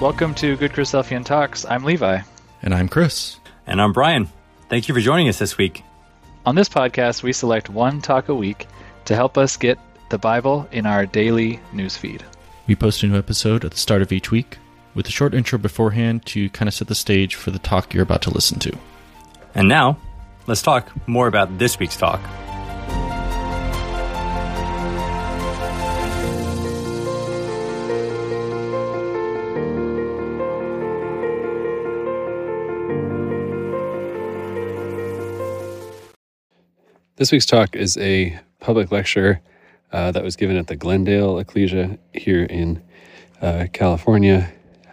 Welcome to Good Chriselfian Talks. I'm Levi. And I'm Chris. And I'm Brian. Thank you for joining us this week. On this podcast, we select one talk a week to help us get the Bible in our daily newsfeed. We post a new episode at the start of each week with a short intro beforehand to kind of set the stage for the talk you're about to listen to. And now, let's talk more about this week's talk. This week's talk is a public lecture that was given at the Glendale Ecclesia here in California.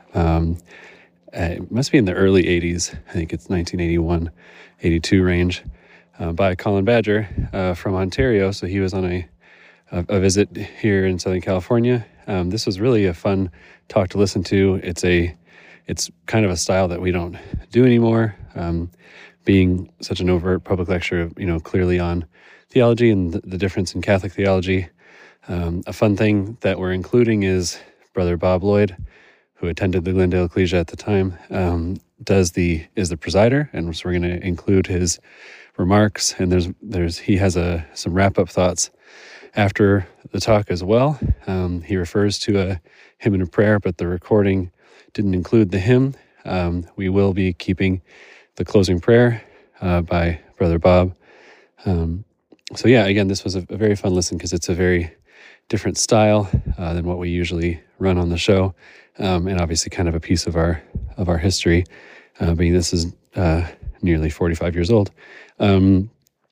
It must be in the early 80s. I think it's 1981, 82 range, by Colin Badger from Ontario. So he was on a visit here in Southern California. This was really a fun talk to listen to. It's kind of a style that we don't do anymore. Being such an overt public lecture, clearly on theology and the difference in Catholic theology. A fun thing that we're including is Brother Bob Lloyd, who attended the Glendale Ecclesia at the time, is the presider, and so we're going to include his remarks. And he has some wrap up thoughts after the talk as well. He refers to a hymn and a prayer, but the recording didn't include the hymn. We will be keeping the closing prayer by Brother Bob. So again, this was a very fun listen because it's a very different style than what we usually run on the show, and obviously kind of a piece of our history, being this is nearly 45 years old. Brother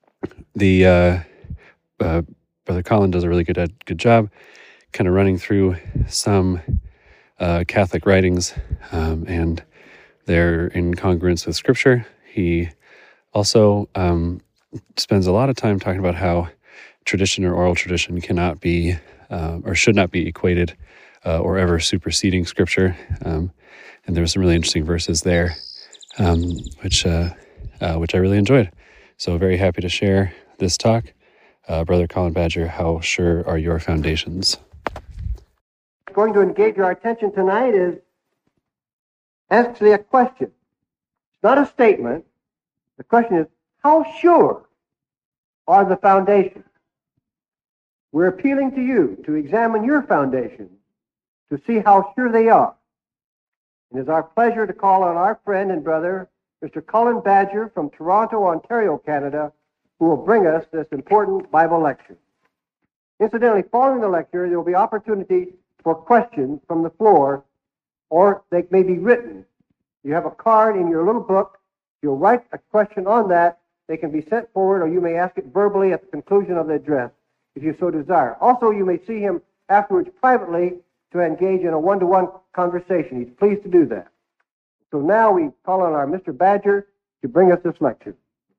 Colin does a really good job kind of running through some Catholic writings, and they're in congruence with Scripture. He also spends a lot of time talking about how tradition or oral tradition cannot be or should not be equated or ever superseding Scripture. And there were some really interesting verses there, which I really enjoyed. So very happy to share this talk. Brother Colin Badger, how sure are your foundations? Going to engage our attention tonight is actually a question. It's not a statement. The question is, how sure are the foundations? We're appealing to you to examine your foundations to see how sure they are. And it's our pleasure to call on our friend and brother, Mr. Colin Badger from Toronto, Ontario, Canada, who will bring us this important Bible lecture. Incidentally, following the lecture, there will be opportunity for questions from the floor, or they may be written. You have a card in your little book. You'll write a question on that. They can be sent forward, or you may ask it verbally at the conclusion of the address, if you so desire. Also, you may see him afterwards privately to engage in a one-to-one conversation. He's pleased to do that. So now we call on our Mr. Badger to bring us this lecture.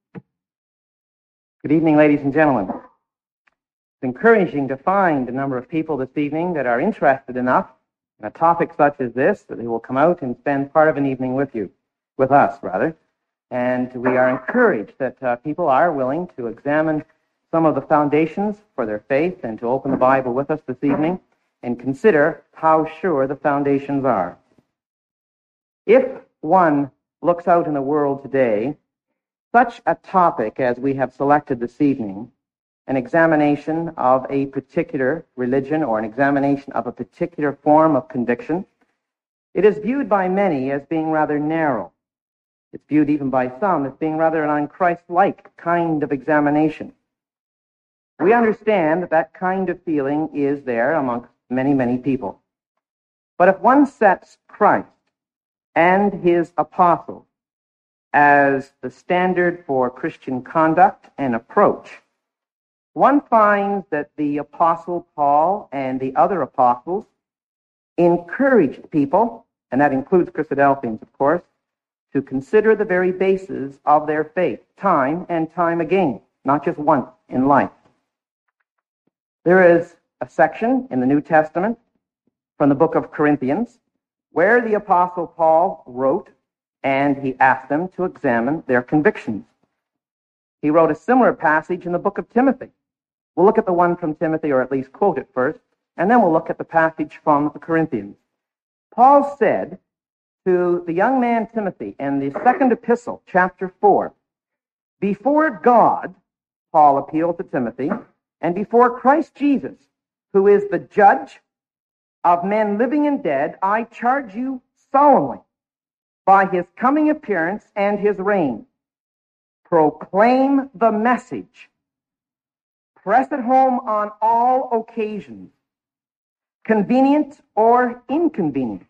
Good evening, ladies and gentlemen. It's encouraging to find a number of people this evening that are interested enough in a topic such as this that they will come out and spend part of an evening with us. And we are encouraged that people are willing to examine some of the foundations for their faith and to open the Bible with us this evening and consider how sure the foundations are. If one looks out in the world today, such a topic as we have selected this evening, an examination of a particular religion or an examination of a particular form of conviction, it is viewed by many as being rather narrow. It's viewed even by some as being rather an un-Christ-like kind of examination. We understand that kind of feeling is there amongst many people. But if one sets Christ and his apostles as the standard for Christian conduct and approach, one finds that the Apostle Paul and the other apostles encouraged people, and that includes Christadelphians, of course, to consider the very basis of their faith time and time again, not just once in life. There is a section in the New Testament from the book of Corinthians where the Apostle Paul wrote and he asked them to examine their convictions. He wrote a similar passage in the book of Timothy. We'll look at the one from Timothy, or at least quote it first, and then we'll look at the passage from the Corinthians. Paul said to the young man Timothy in the second epistle, chapter 4. Before God, Paul appealed to Timothy, and before Christ Jesus, who is the judge of men living and dead, I charge you solemnly by his coming appearance and his reign. Proclaim the message. Press it home on all occasions, convenient or inconvenient.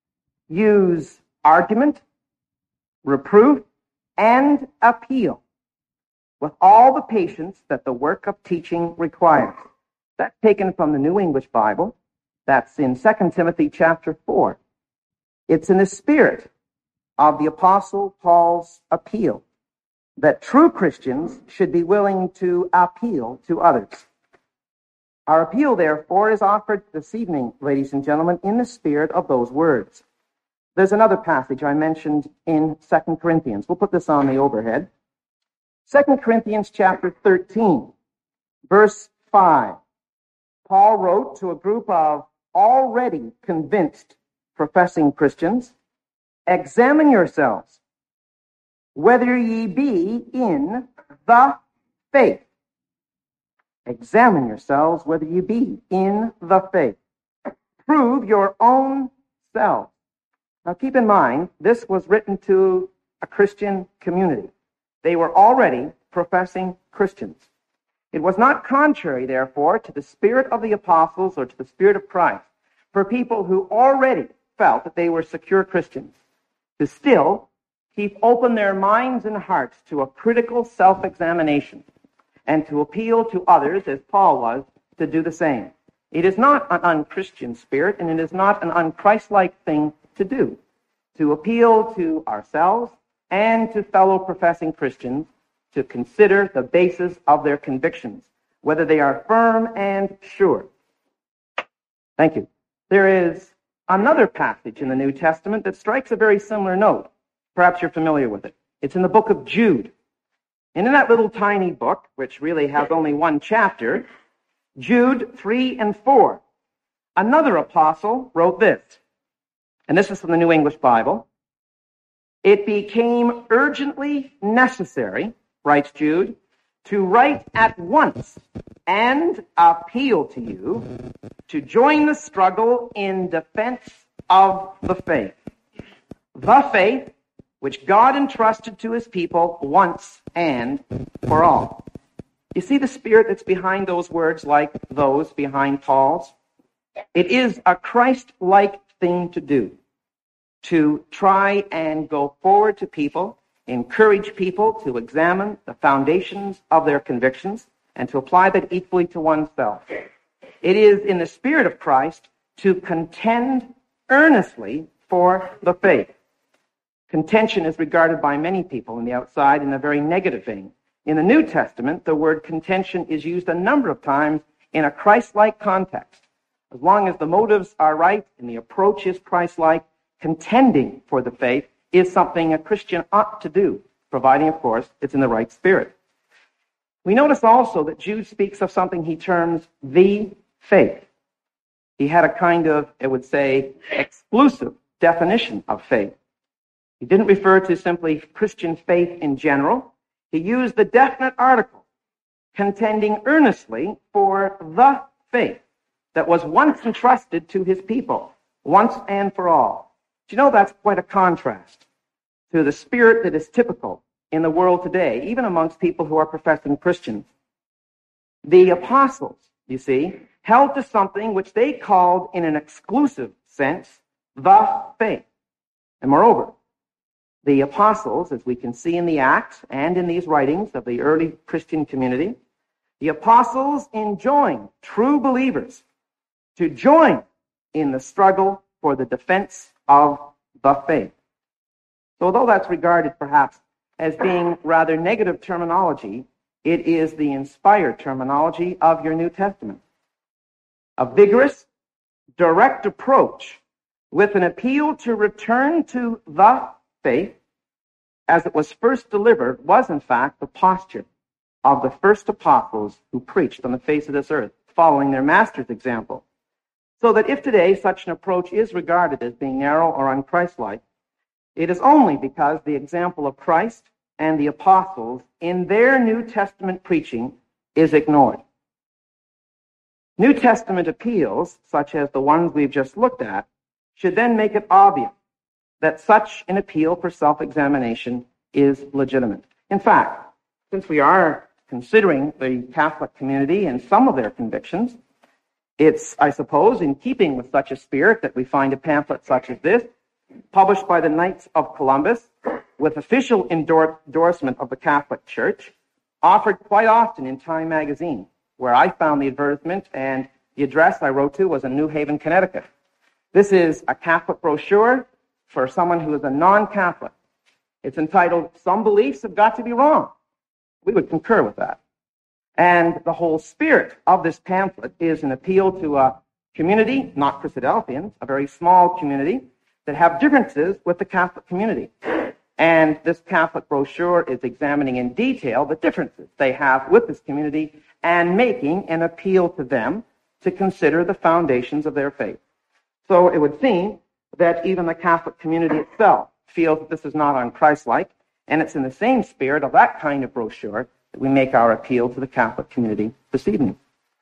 Use argument, reproof, and appeal with all the patience that the work of teaching requires. That's taken from the New English Bible. That's in 2 Timothy chapter 4. It's in the spirit of the Apostle Paul's appeal that true Christians should be willing to appeal to others. Our appeal, therefore, is offered this evening, ladies and gentlemen, in the spirit of those words. There's another passage I mentioned in 2 Corinthians. We'll put this on the overhead. 2 Corinthians chapter 13, verse 5. Paul wrote to a group of already convinced professing Christians, examine yourselves, whether ye be in the faith. Examine yourselves whether ye be in the faith. Prove your own selves. Now keep in mind, this was written to a Christian community. They were already professing Christians. It was not contrary, therefore, to the spirit of the apostles or to the spirit of Christ for people who already felt that they were secure Christians to still keep open their minds and hearts to a critical self-examination and to appeal to others, as Paul was, to do the same. It is not an unchristian spirit, and it is not an unchristlike thing to do, to appeal to ourselves and to fellow professing Christians to consider the basis of their convictions, whether they are firm and sure. Thank you. There is another passage in the New Testament that strikes a very similar note. Perhaps you're familiar with it. It's in the book of Jude. And in that little tiny book, which really has only one chapter, Jude 3 and 4, another apostle wrote this. And this is from the New English Bible. It became urgently necessary, writes Jude, to write at once and appeal to you to join the struggle in defense of the faith. The faith which God entrusted to his people once and for all. You see the spirit that's behind those words, like those behind Paul's? It is a Christ-like thing to do, to try and go forward to people, encourage people to examine the foundations of their convictions, and to apply that equally to oneself. It is in the spirit of Christ to contend earnestly for the faith. Contention is regarded by many people on the outside in a very negative vein. In the New Testament, the word contention is used a number of times in a Christ-like context. As long as the motives are right and the approach is Christ-like, contending for the faith is something a Christian ought to do, providing, of course, it's in the right spirit. We notice also that Jude speaks of something he terms the faith. He had a kind of, I would say, exclusive definition of faith. He didn't refer to simply Christian faith in general. He used the definite article, contending earnestly for the faith that was once entrusted to his people, once and for all. Do you know that's quite a contrast to the spirit that is typical in the world today, even amongst people who are professing Christians? The apostles, you see, held to something which they called, in an exclusive sense, the faith. And moreover, the apostles, as we can see in the Acts and in these writings of the early Christian community, the apostles enjoined true believers to join in the struggle for the defense of the faith. So although that's regarded perhaps as being rather negative terminology, it is the inspired terminology of your New Testament. A vigorous, direct approach with an appeal to return to the faith as it was first delivered was in fact the posture of the first apostles who preached on the face of this earth, following their master's example. So that if today such an approach is regarded as being narrow or unchristlike, It is only because the example of Christ and the apostles in their New Testament preaching is ignored. New Testament appeals, such as the ones we've just looked at, should then make it obvious that such an appeal for self-examination is legitimate. In fact, since we are considering the Catholic community and some of their convictions, it's, I suppose, in keeping with such a spirit that we find a pamphlet such as this, published by the Knights of Columbus, with official endorsement of the Catholic Church, offered quite often in Time magazine, where I found the advertisement, and the address I wrote to was in New Haven, Connecticut. This is a Catholic brochure for someone who is a non-Catholic. It's entitled, "Some Beliefs Have Got to Be Wrong." We would concur with that. And the whole spirit of this pamphlet is an appeal to a community, not Christadelphians, a very small community, that have differences with the Catholic community. And this Catholic brochure is examining in detail the differences they have with this community and making an appeal to them to consider the foundations of their faith. So it would seem that even the Catholic community itself feels that this is not un-Christ-like, and it's in the same spirit of that kind of brochure that we make our appeal to the Catholic community this evening.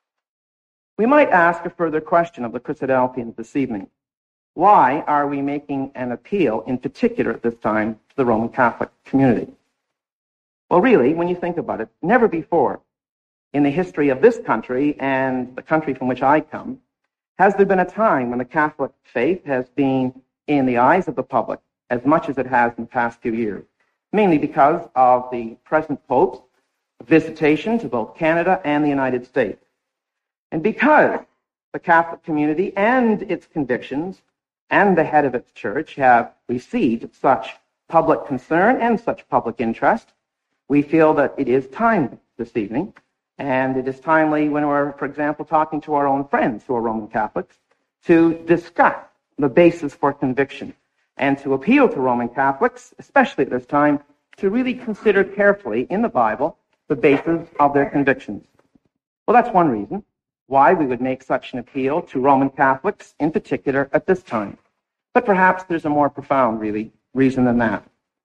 We might ask a further question of the Christadelphians this evening. Why are we making an appeal in particular at this time to the Roman Catholic community? Well, really, when you think about it, never before in the history of this country and the country from which I come has there been a time when the Catholic faith has been in the eyes of the public as much as it has in the past few years, mainly because of the present Pope's visitation to both Canada and the United States. And because the Catholic community and its convictions and the head of its church have received such public concern and such public interest, we feel that it is timely this evening. And it is timely when we're, for example, talking to our own friends who are Roman Catholics to discuss the basis for conviction and to appeal to Roman Catholics, especially at this time, to really consider carefully in the Bible the basis of their convictions. Well, that's one reason why we would make such an appeal to Roman Catholics in particular at this time. But perhaps there's a more profound, really, reason than that.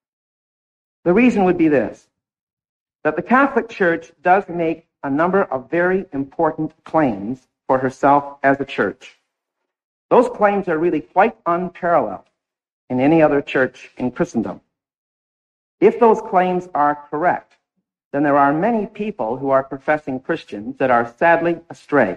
The reason would be this, that the Catholic Church does make a number of very important claims for herself as a church. Those claims are really quite unparalleled in any other church in Christendom. If those claims are correct, then there are many people who are professing Christians that are sadly astray.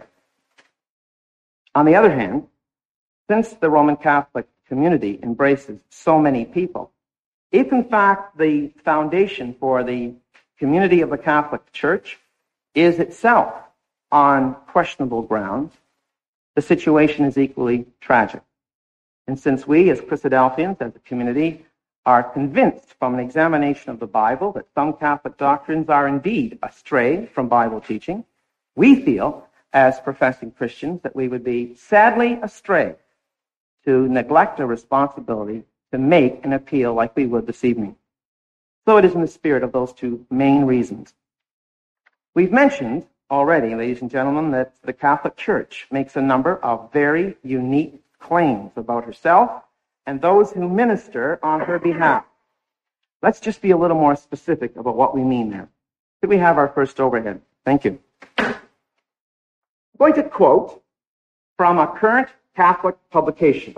On the other hand, since the Roman Catholic community embraces so many people, if in fact the foundation for the community of the Catholic Church is itself on questionable grounds, the situation is equally tragic. And since we, as Christadelphians, as a community, are convinced from an examination of the Bible that some Catholic doctrines are indeed astray from Bible teaching, we feel, as professing Christians, that we would be sadly astray to neglect our responsibility to make an appeal like we would this evening. So it is in the spirit of those two main reasons. We've mentioned already, ladies and gentlemen, that the Catholic Church makes a number of very unique claims about herself and those who minister on her behalf. Let's just be a little more specific about what we mean there. Could we have our first overhead? Thank you. I'm going to quote from a current Catholic publication.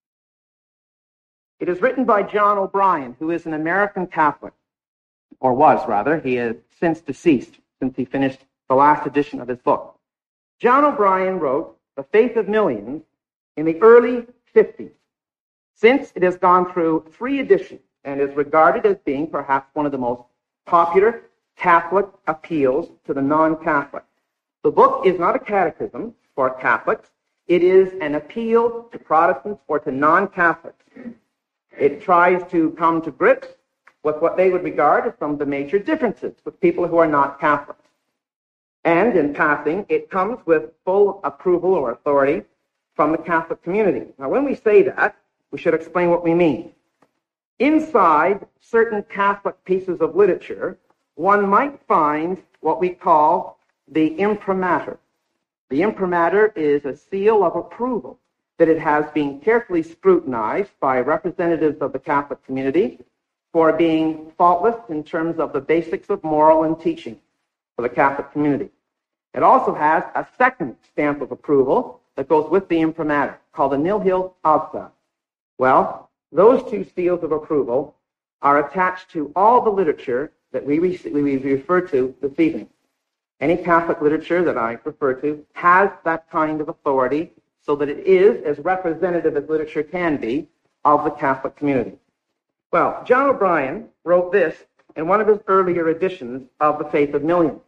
It is written by John O'Brien, who is an American Catholic, or was rather. He is since deceased, since he finished the last edition of his book. John O'Brien wrote The Faith of Millions in the early 50s. Since it has gone through 3 editions and is regarded as being perhaps one of the most popular Catholic appeals to the non-Catholic. The book is not a catechism for Catholics. It is an appeal to Protestants or to non-Catholics. It tries to come to grips with what they would regard as some of the major differences with people who are not Catholics. And in passing, it comes with full approval or authority from the Catholic community. Now, when we say that, we should explain what we mean. Inside certain Catholic pieces of literature, one might find what we call the imprimatur. The imprimatur is a seal of approval that it has been carefully scrutinized by representatives of the Catholic community for being faultless in terms of the basics of moral and teaching for the Catholic community. It also has a second stamp of approval that goes with the imprimatur, called the Nihil Obstat. Well, those two seals of approval are attached to all the literature that we refer to this evening. Any Catholic literature that I refer to has that kind of authority, so that it is as representative as literature can be of the Catholic community. Well, John O'Brien wrote this in one of his earlier editions of The Faith of Millions.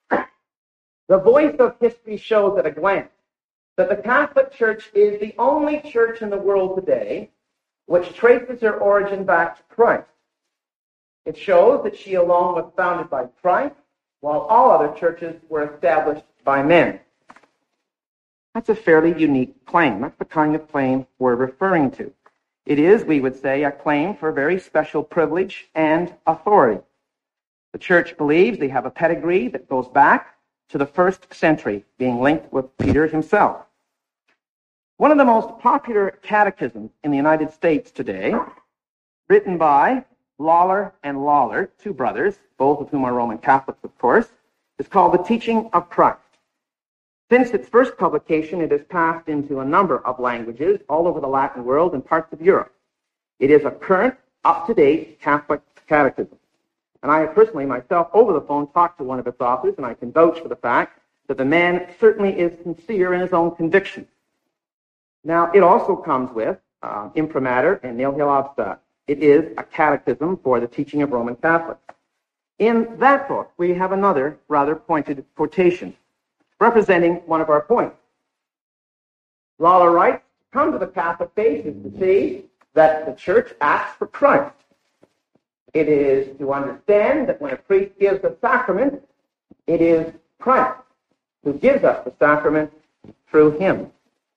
The voice of history shows at a glance that the Catholic Church is the only church in the world today which traces her origin back to Christ. It shows that she alone was founded by Christ, while all other churches were established by men. That's a fairly unique claim. That's the kind of claim we're referring to. It is, we would say, a claim for very special privilege and authority. The church believes they have a pedigree that goes back to the 1st century, being linked with Peter himself. One of the most popular catechisms in the United States today, written by Lawler and Lawler, two brothers, both of whom are Roman Catholics, of course, is called The Teaching of Christ. Since its first publication, it has passed into a number of languages all over the Latin world and parts of Europe. It is a current, up-to-date Catholic catechism. And I have personally, myself, over the phone, talked to one of its authors, and I can vouch for the fact that the man certainly is sincere in his own conviction. Now, it also comes with imprimatur and Nihil Obstat. It is a catechism for the teaching of Roman Catholics. In that book, we have another rather pointed quotation representing one of our points. Lawler writes, to come to the Catholic faith is to see that the Church acts for Christ. It is to understand that when a priest gives a sacrament, it is Christ who gives us the sacrament through him.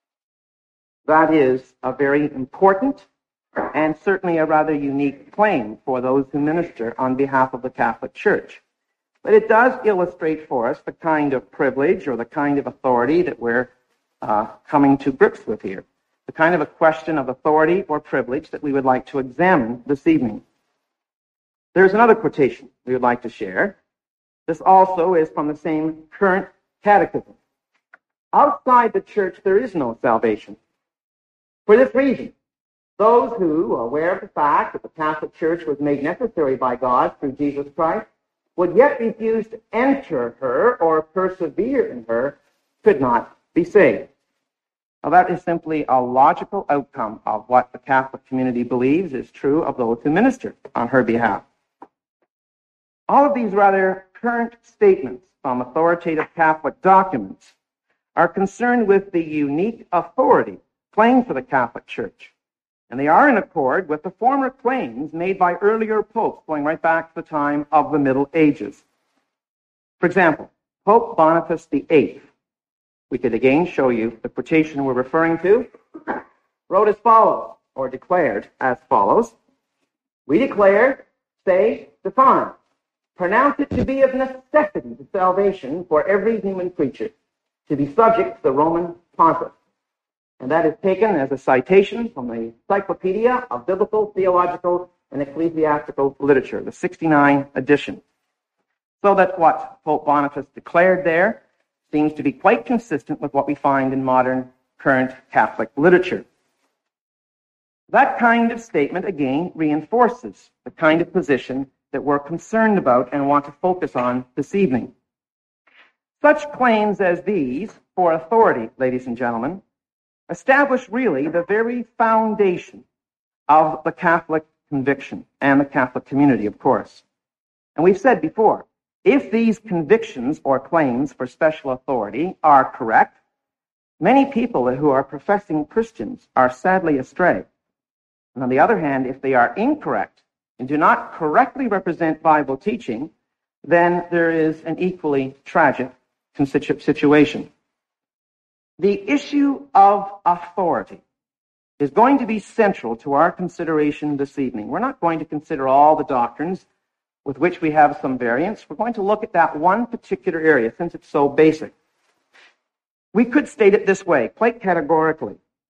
That is a very important and certainly a rather unique claim for those who minister on behalf of the Catholic Church. But it does illustrate for us the kind of privilege or the kind of authority that we're coming to grips with here, the kind of a question of authority or privilege that we would like to examine this evening. There's another quotation we would like to share. This also is from the same current catechism. Outside the Church, there is no salvation. For this reason, those who are aware of the fact that the Catholic Church was made necessary by God through Jesus Christ would yet refuse to enter her or persevere in her could not be saved. Now, that is simply a logical outcome of what the Catholic community believes is true of those who minister on her behalf. All of these rather current statements from authoritative Catholic documents are concerned with the unique authority claimed for the Catholic Church. And they are in accord with the former claims made by earlier popes going right back to the time of the Middle Ages. For example, Pope Boniface VIII, we could again show you the quotation we're referring to, wrote as follows, or declared as follows: "We declare, say, define, pronounce it to be of necessity to salvation for every human creature, to be subject to the Roman Pontiff." And that is taken as a citation from the Encyclopedia of Biblical, Theological, and Ecclesiastical Literature, the 69 edition. So that what Pope Boniface declared there seems to be quite consistent with what we find in modern, current Catholic literature. That kind of statement, again, reinforces the kind of position that we're concerned about and want to focus on this evening. Such claims as these for authority, ladies and gentlemen, establish really the very foundation of the Catholic conviction and the Catholic community, of course. And we've said before, if these convictions or claims for special authority are correct, many people who are professing Christians are sadly astray. And on the other hand, if they are incorrect and do not correctly represent Bible teaching, then there is an equally tragic situation. The issue of authority is going to be central to our consideration this evening. We're not going to consider all the doctrines with which we have some variance. We're going to look at that one particular area since it's so basic. We could state it this way, quite categorically.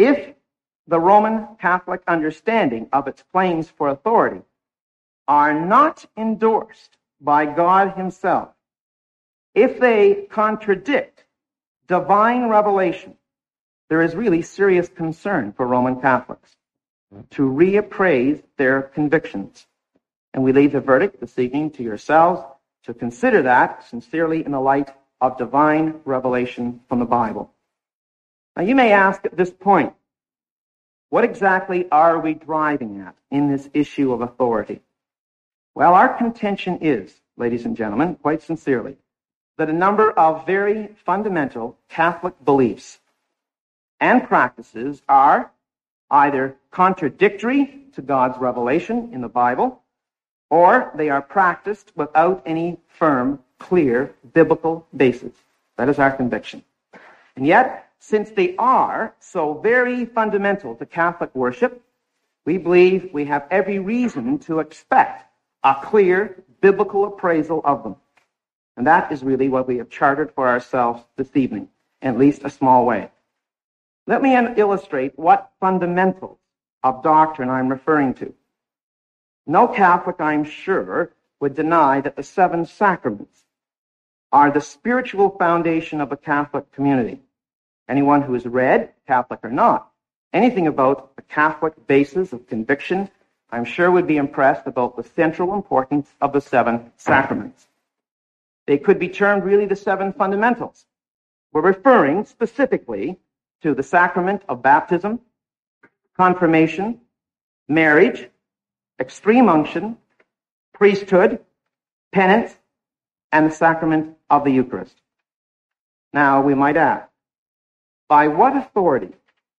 if the Roman Catholic understanding of its claims for authority are not endorsed by God himself, if they contradict divine revelation, there is really serious concern for Roman Catholics to reappraise their convictions. And we leave the verdict this evening to yourselves to consider that sincerely in the light of divine revelation from the Bible. Now, you may ask at this point, what exactly are we driving at in this issue of authority? Well, our contention is, ladies and gentlemen, quite sincerely, that a number of very fundamental Catholic beliefs and practices are either contradictory to God's revelation in the Bible, or they are practiced without any firm, clear, biblical basis. That is our conviction. And yet, since they are so very fundamental to Catholic worship, we believe we have every reason to expect a clear biblical appraisal of them. And that is really what we have chartered for ourselves this evening, in at least a small way. Let me illustrate what fundamentals of doctrine I'm referring to. No Catholic, I'm sure, would deny that the 7 sacraments are the spiritual foundation of the Catholic community. Anyone who has read, Catholic or not, anything about the Catholic basis of conviction, I'm sure would be impressed about the central importance of the 7 sacraments. They could be termed really the 7 fundamentals. We're referring specifically to the sacrament of baptism, confirmation, marriage, extreme unction, priesthood, penance, and the sacrament of the Eucharist. Now, we might ask, by what authority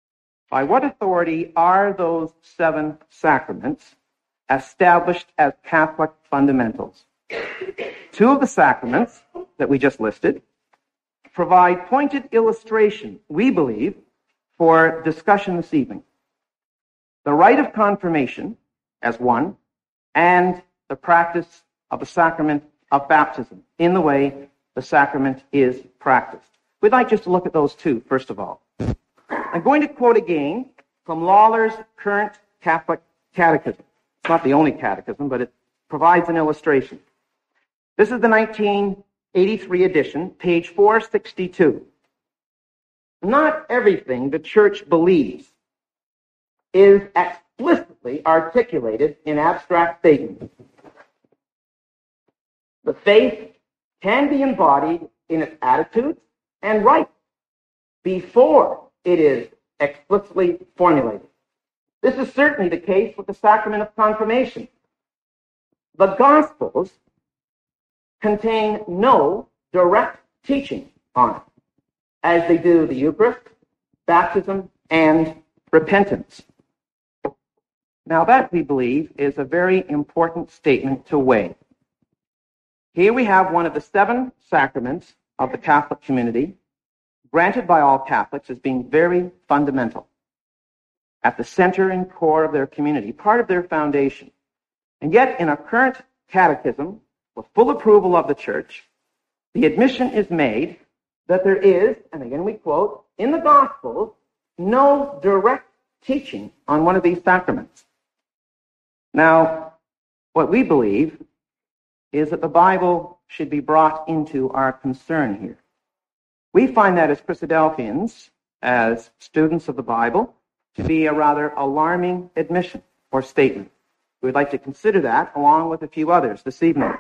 are those 7 sacraments established as Catholic fundamentals? 2 of the sacraments that we just listed provide pointed illustration, we believe, for discussion this evening. The rite of confirmation as one, and the practice of the sacrament of baptism in the way the sacrament is practiced. We'd like just to look at those 2, first of all. I'm going to quote again from Lawler's Current Catholic Catechism. It's not the only catechism, but it provides an illustration. This is the 1983 edition, page 462. Not everything the Church believes is explicitly articulated in abstract statements. The faith can be embodied in its attitudes and rites before it is explicitly formulated. This is certainly the case with the sacrament of confirmation. The Gospels contain no direct teaching on it, as they do the Eucharist, baptism, and repentance. Now that, we believe, is a very important statement to weigh. Here we have one of the 7 sacraments of the Catholic community, granted by all Catholics as being very fundamental, at the center and core of their community, part of their foundation. And yet, in a current catechism, with full approval of the Church, the admission is made that there is, and again we quote, in the Gospels, no direct teaching on one of these sacraments. Now, what we believe is that the Bible should be brought into our concern here. We find that as Christadelphians, as students of the Bible, to be a rather alarming admission or statement. We'd like to consider that along with a few others this evening.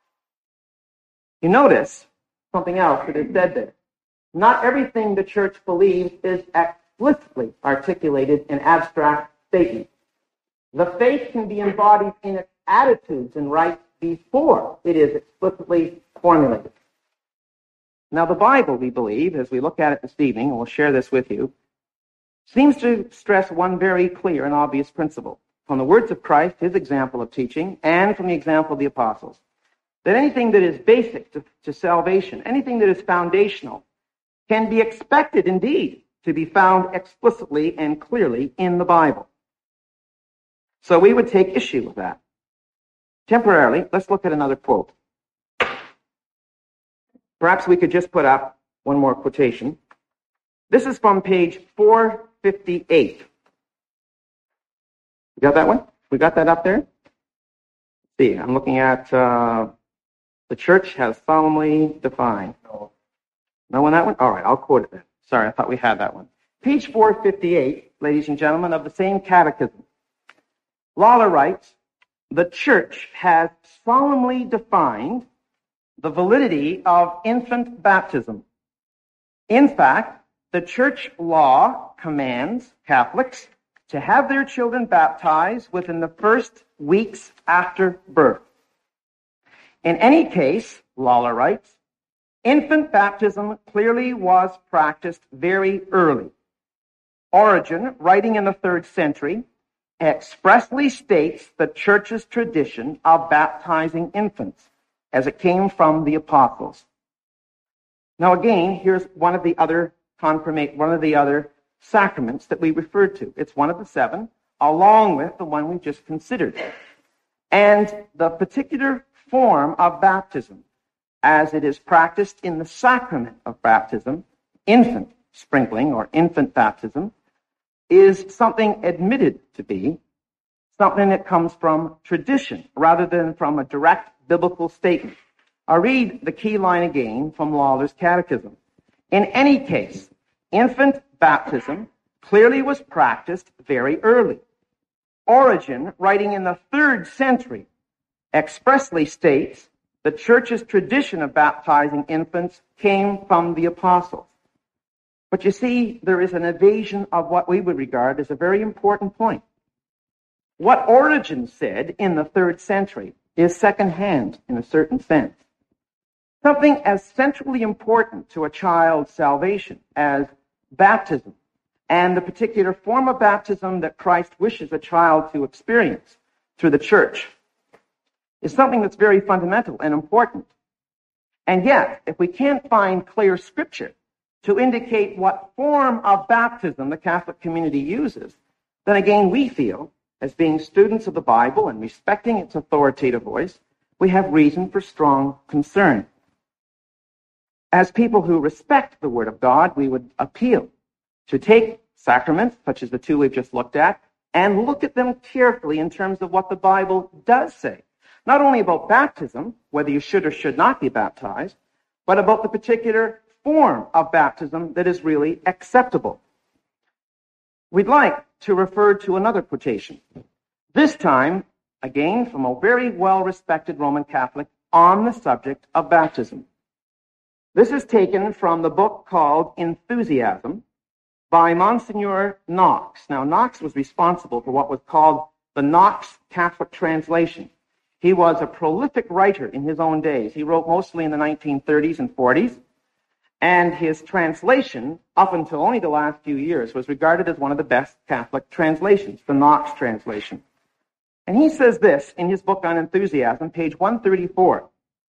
You notice something else that is said there. Not everything the Church believes is explicitly articulated in abstract statements. The faith can be embodied in its attitudes and rites before it is explicitly formulated. Now, the Bible, we believe, as we look at it this evening, and we'll share this with you, seems to stress one very clear and obvious principle from the words of Christ, his example of teaching, and from the example of the apostles, that anything that is basic to salvation, anything that is foundational, can be expected indeed to be found explicitly and clearly in the Bible. So we would take issue with that. Temporarily, let's look at another quote. Perhaps we could just put up one more quotation. This is from page 4 458. You got that one? We got that up there? Let's see, I'm looking at the church has solemnly defined. No one that one? All right, I'll quote it then. Sorry, I thought we had that one. Page 458, ladies and gentlemen, of the same catechism. Lawler writes, the church has solemnly defined the validity of infant baptism. In fact, the church law commands Catholics to have their children baptized within the first weeks after birth. In any case, Lawler writes, infant baptism clearly was practiced very early. Origen, writing in the 3rd century, expressly states the church's tradition of baptizing infants as it came from the apostles. Now again, here's one of the other sacraments that we referred to. It's one of the 7, along with the one we just considered. And the particular form of baptism, as it is practiced in the sacrament of baptism, infant sprinkling or infant baptism, is something admitted to be something that comes from tradition rather than from a direct biblical statement. I'll read the key line again from Lawler's Catechism. In any case, infant baptism clearly was practiced very early. Origen, writing in the 3rd century, expressly states the church's tradition of baptizing infants came from the apostles. But you see, there is an evasion of what we would regard as a very important point. What Origen said in the 3rd century is secondhand in a certain sense. Something as centrally important to a child's salvation as baptism and the particular form of baptism that Christ wishes a child to experience through the church is something that's very fundamental and important. And yet, if we can't find clear scripture to indicate what form of baptism the Catholic community uses, then again we feel, as being students of the Bible and respecting its authoritative voice, we have reason for strong concern. As people who respect the Word of God, we would appeal to take sacraments, such as the 2 we've just looked at, and look at them carefully in terms of what the Bible does say. Not only about baptism, whether you should or should not be baptized, but about the particular form of baptism that is really acceptable. We'd like to refer to another quotation, this time, again, from a very well-respected Roman Catholic on the subject of baptism. This is taken from the book called Enthusiasm by Monsignor Knox. Now, Knox was responsible for what was called the Knox Catholic Translation. He was a prolific writer in his own days. He wrote mostly in the 1930s and 40s, and his translation, up until only the last few years, was regarded as one of the best Catholic translations, the Knox translation. And he says this in his book on Enthusiasm, page 134.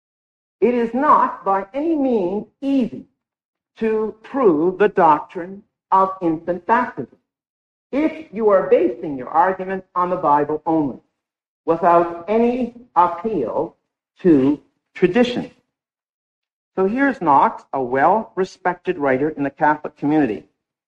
It is not by any means easy to prove the doctrine of infant baptism if you are basing your argument on the Bible only, without any appeal to tradition. So here's Knox, a well-respected writer in the Catholic community,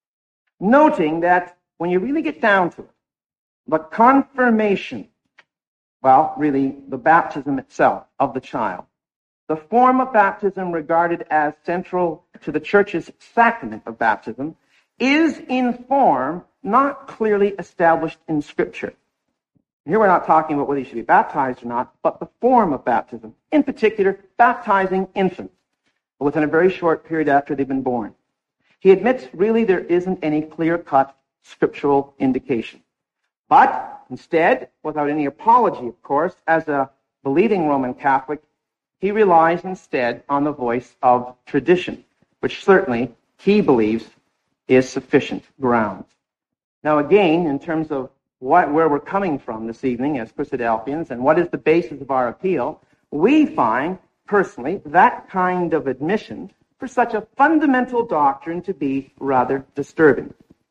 noting that when you really get down to it, the confirmation, well, really the baptism itself of the child, the form of baptism regarded as central to the Church's sacrament of baptism, is in form not clearly established in Scripture. Here we're not talking about whether you should be baptized or not, but the form of baptism, in particular, baptizing infants within a very short period after they've been born. He admits really there isn't any clear-cut scriptural indication. But instead, without any apology, of course, as a believing Roman Catholic, he relies instead on the voice of tradition, which certainly he believes is sufficient grounds. Now again, in terms of where we're coming from this evening as Christadelphians and what is the basis of our appeal, we find, personally, that kind of admission for such a fundamental doctrine to be rather disturbing.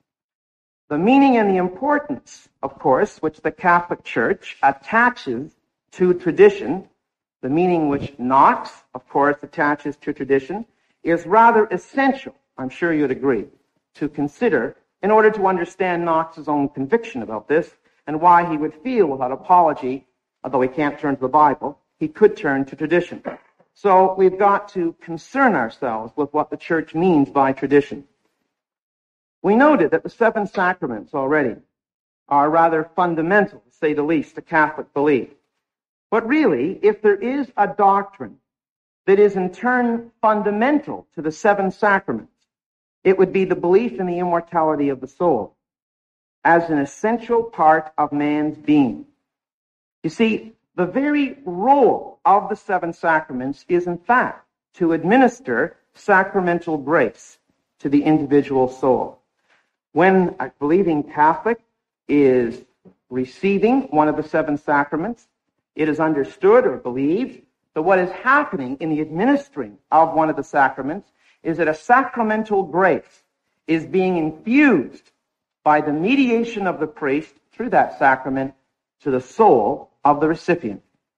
The meaning and the importance, of course, which the Catholic Church attaches to tradition, the meaning which Knox, of course, attaches to tradition, is rather essential, I'm sure you'd agree, to consider in order to understand Knox's own conviction about this and why he would feel without apology, although he can't turn to the Bible, he could turn to tradition. So we've got to concern ourselves with what the church means by tradition. We noted that the 7 sacraments already are rather fundamental, to say the least, to Catholic belief. But really, if there is a doctrine that is in turn fundamental to the 7 sacraments, it would be the belief in the immortality of the soul as an essential part of man's being. You see, the very role of the 7 sacraments is, in fact, to administer sacramental grace to the individual soul. When a believing Catholic is receiving one of the 7 sacraments, it is understood or believed that what is happening in the administering of one of the sacraments is that a sacramental grace is being infused by the mediation of the priest through that sacrament to the soul of the recipient.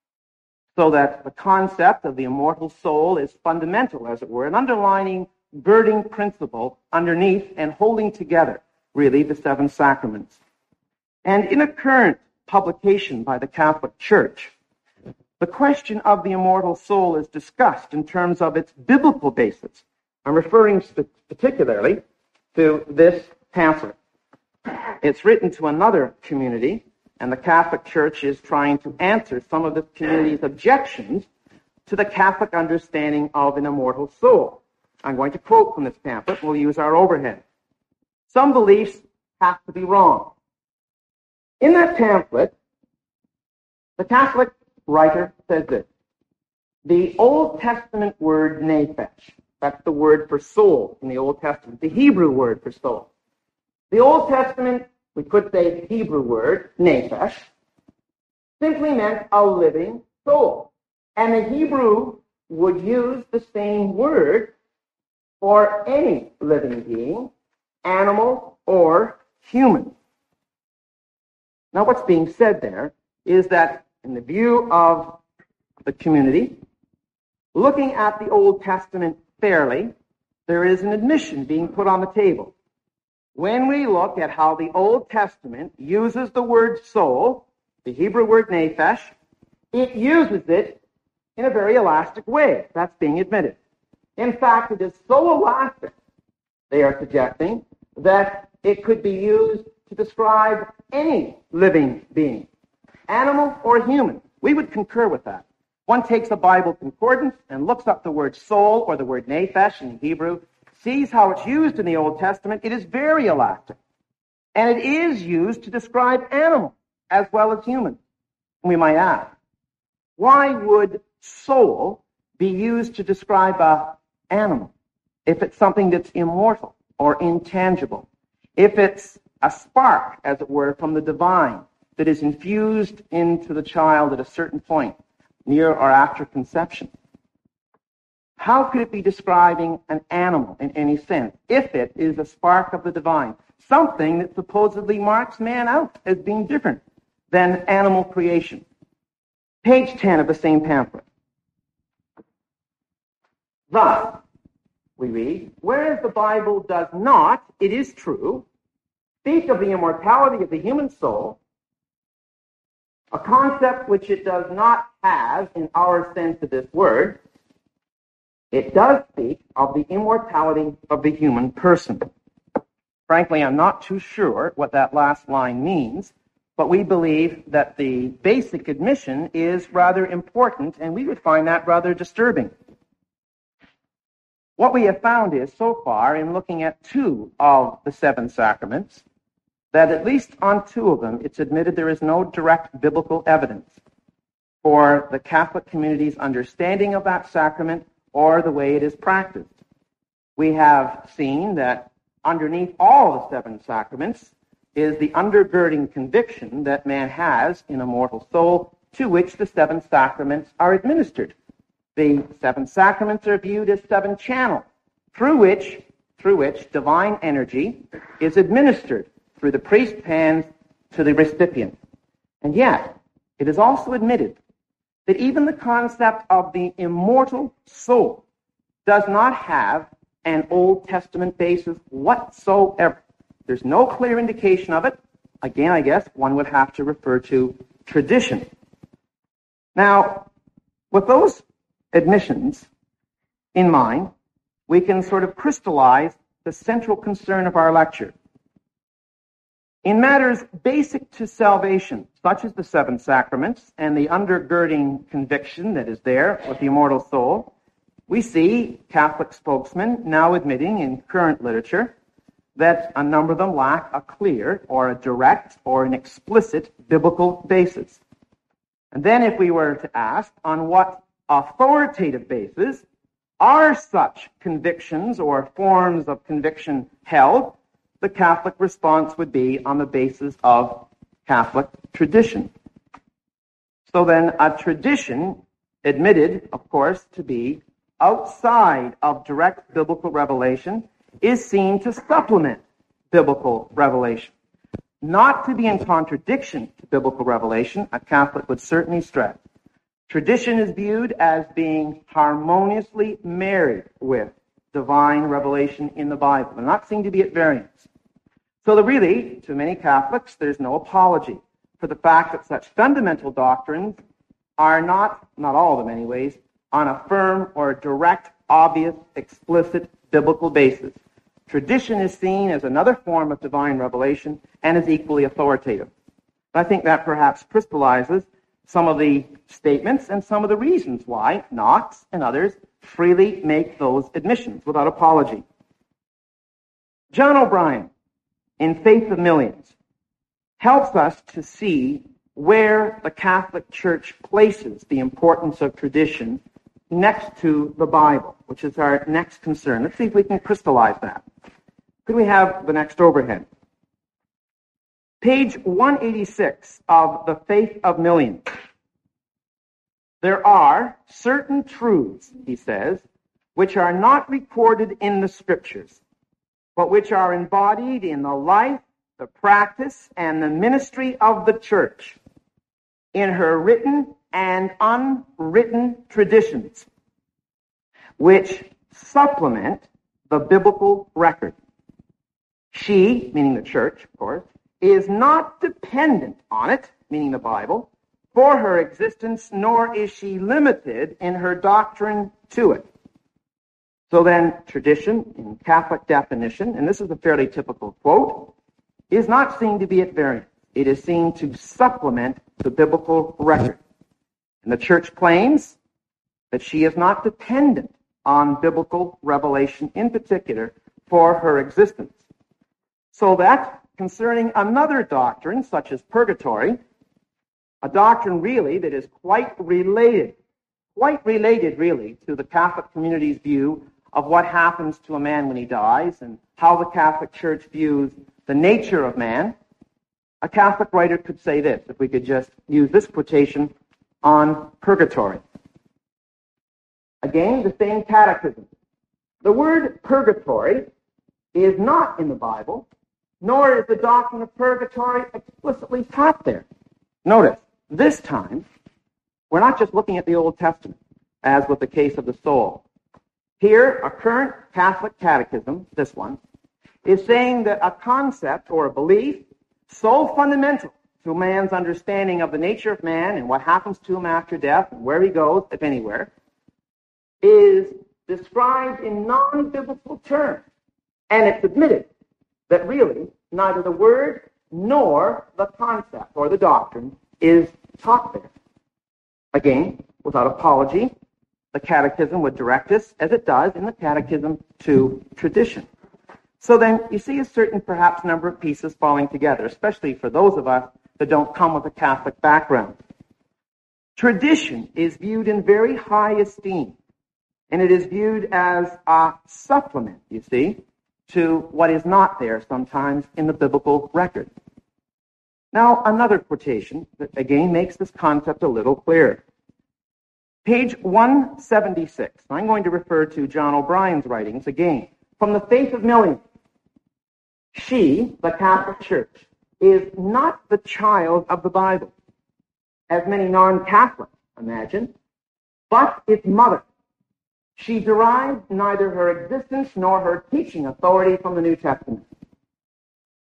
So that the concept of the immortal soul is fundamental, as it were, an underlining, girding principle underneath and holding together, really, the 7 sacraments. And in a current publication by the Catholic Church, the question of the immortal soul is discussed in terms of its biblical basis. I'm referring particularly to this pamphlet. It's written to another community, and the Catholic Church is trying to answer some of the community's objections to the Catholic understanding of an immortal soul. I'm going to quote from this pamphlet. We'll use our overhead. Some beliefs have to be wrong. In that pamphlet, the Catholic writer says this: the Old Testament word nephesh, that's the word for soul in the Old Testament, the Hebrew word for soul. The Old Testament, we could say the Hebrew word, nephesh, simply meant a living soul. And the Hebrew would use the same word for any living being, animal or human. Now what's being said there is that in the view of the community, looking at the Old Testament fairly, there is an admission being put on the table. When we look at how the Old Testament uses the word soul, the Hebrew word nephesh, it uses it in a very elastic way. That's being admitted. In fact, it is so elastic, they are suggesting, that it could be used to describe any living being, animal or human. We would concur with that. One takes a Bible concordance and looks up the word soul or the word nephesh in Hebrew, sees how it's used in the Old Testament. It is very elastic. And it is used to describe animals as well as humans. We might ask, why would soul be used to describe an animal if it's something that's immortal or intangible? If it's a spark, as it were, from the divine that is infused into the child at a certain point, near or after conception? How could it be describing an animal in any sense if it is a spark of the divine, something that supposedly marks man out as being different than animal creation? Page 10 of the same pamphlet. Thus, we read, whereas the Bible does not, it is true, speak of the immortality of the human soul, a concept which it does not have in our sense of this word, it does speak of the immortality of the human person. Frankly, I'm not too sure what that last line means, but we believe that the basic admission is rather important, and we would find that rather disturbing. What we have found is, so far, in looking at 2 of the 7 sacraments, that at least on 2 of them, it's admitted there is no direct biblical evidence for the Catholic community's understanding of that sacrament or the way it is practiced. We have seen that underneath all the 7 sacraments is the undergirding conviction that man has in a mortal soul to which the 7 sacraments are administered. The 7 sacraments are viewed as 7 channels through which divine energy is administered through the priest's hands to the recipient. And yet, it is also admitted that even the concept of the immortal soul does not have an Old Testament basis whatsoever. There's no clear indication of it. Again, I guess one would have to refer to tradition. Now, with those admissions in mind, we can sort of crystallize the central concern of our lecture. In matters basic to salvation, such as the seven sacraments and the undergirding conviction that is there with the immortal soul, we see Catholic spokesmen now admitting in current literature that a number of them lack a clear or a direct or an explicit biblical basis. And then if we were to ask on what authoritative basis are such convictions or forms of conviction held, the Catholic response would be on the basis of Catholic tradition. So then a tradition admitted, of course, to be outside of direct biblical revelation is seen to supplement biblical revelation. Not to be in contradiction to biblical revelation, a Catholic would certainly stress. Tradition is viewed as being harmoniously married with divine revelation in the Bible. They're not seen to be at variance. So really, to many Catholics, there's no apology for the fact that such fundamental doctrines are not all of them anyways, on a firm or direct, obvious, explicit biblical basis. Tradition is seen as another form of divine revelation and is equally authoritative. I think that perhaps crystallizes some of the statements and some of the reasons why Knox and others freely make those admissions without apology. John O'Brien, in Faith of Millions, helps us to see where the Catholic Church places the importance of tradition next to the Bible, which is our next concern. Let's see if we can crystallize that. Could we have the next overhead? Page 186 of the Faith of Millions. There are certain truths, he says, which are not recorded in the Scriptures, but which are embodied in the life, the practice, and the ministry of the Church, in her written and unwritten traditions, which supplement the biblical record. She, meaning the Church, of course, is not dependent on it, meaning the Bible, for her existence, nor is she limited in her doctrine to it. So then, tradition, in Catholic definition, and this is a fairly typical quote, is not seen to be at variance. It is seen to supplement the biblical record. And the Church claims that she is not dependent on biblical revelation in particular for her existence. So that concerning another doctrine, such as purgatory, a doctrine really that is quite related really to the Catholic community's view of what happens to a man when he dies and how the Catholic Church views the nature of man, a Catholic writer could say this, if we could just use this quotation on purgatory. Again, the same catechism. The word purgatory is not in the Bible, nor is the doctrine of purgatory explicitly taught there. Notice, this time, we're not just looking at the Old Testament, as with the case of the soul. Here, a current Catholic catechism, this one, is saying that a concept or a belief so fundamental to man's understanding of the nature of man and what happens to him after death and where he goes, if anywhere, is described in non-biblical terms. And it's admitted that really neither the word nor the concept or the doctrine is taught there. Again, without apology, the Catechism would direct us, as it does in the Catechism, to tradition. So then you see a certain, perhaps, number of pieces falling together, especially for those of us that don't come with a Catholic background. Tradition is viewed in very high esteem, and it is viewed as a supplement, you see, to what is not there sometimes in the biblical record. Now, another quotation that again makes this concept a little clearer. Page 176. I'm going to refer to John O'Brien's writings again. From the Faith of Millions. She, the Catholic Church, is not the child of the Bible, as many non-Catholics imagine, but its mother. She derives neither her existence nor her teaching authority from the New Testament.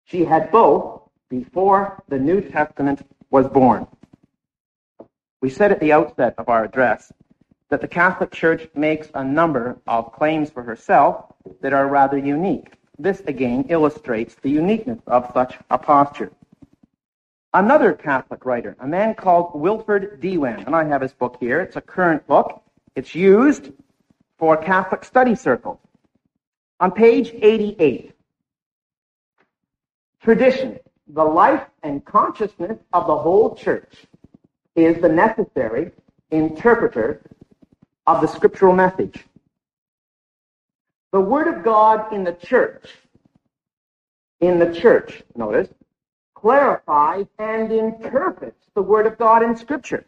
She had both before the New Testament was born. We said at the outset of our address that the Catholic Church makes a number of claims for herself that are rather unique. This, again, illustrates the uniqueness of such a posture. Another Catholic writer, a man called Wilford Dewan, and I have his book here. It's a current book. It's used for Catholic study circles. On page 88, tradition, the life and consciousness of the whole church, is the necessary interpreter of the scriptural message. The Word of God in the church, notice, clarifies and interprets the Word of God in Scripture.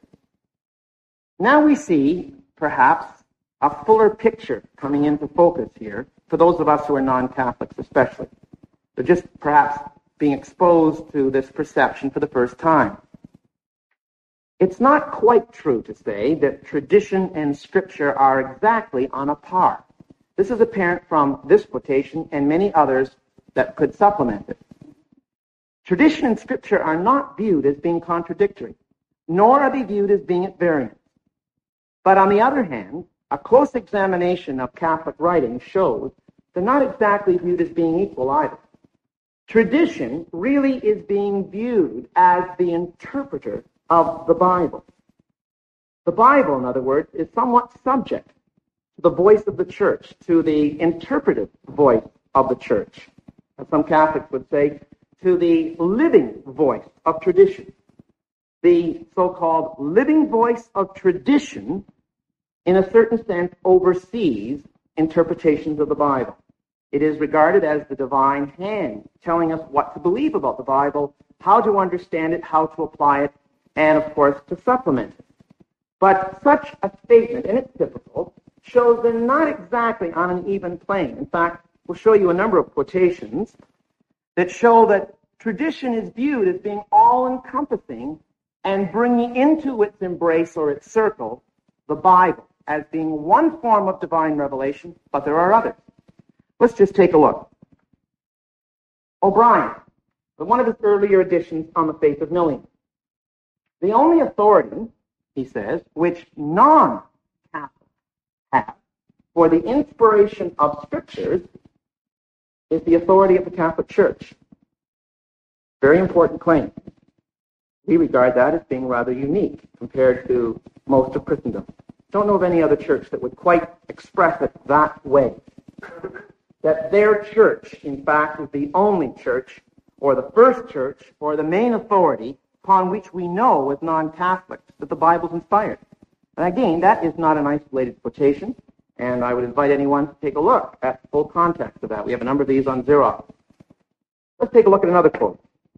Now we see, perhaps, a fuller picture coming into focus here for those of us who are non-Catholics especially. They're just perhaps being exposed to this perception for the first time. It's not quite true to say that tradition and Scripture are exactly on a par. This is apparent from this quotation and many others that could supplement it. Tradition and Scripture are not viewed as being contradictory, nor are they viewed as being at variance. But on the other hand, a close examination of Catholic writing shows they're not exactly viewed as being equal either. Tradition really is being viewed as the interpreter of the Bible. The Bible, in other words, is somewhat subject to the voice of the church, to the interpretive voice of the church. As some Catholics would say, to the living voice of tradition. The so-called living voice of tradition, in a certain sense, oversees interpretations of the Bible. It is regarded as the divine hand telling us what to believe about the Bible, how to understand it, how to apply it, and, of course, to supplement it. But such a statement, and it's typical, shows they're not exactly on an even plane. In fact, we'll show you a number of quotations that show that tradition is viewed as being all-encompassing and bringing into its embrace or its circle the Bible as being one form of divine revelation, but there are others. Let's just take a look. O'Brien, in one of his earlier editions on the Faith of Millions. The only authority, he says, which non-Catholics have for the inspiration of Scriptures is the authority of the Catholic Church. Very important claim. We regard that as being rather unique compared to most of Christendom. Don't know of any other church that would quite express it that way. That their church, in fact, is the only church, or the first church, or the main authority upon which we know as non-Catholics that the Bible's inspired. And again, that is not an isolated quotation, and I would invite anyone to take a look at the full context of that. We have a number of these on Xerox. Let's take a look at another quote.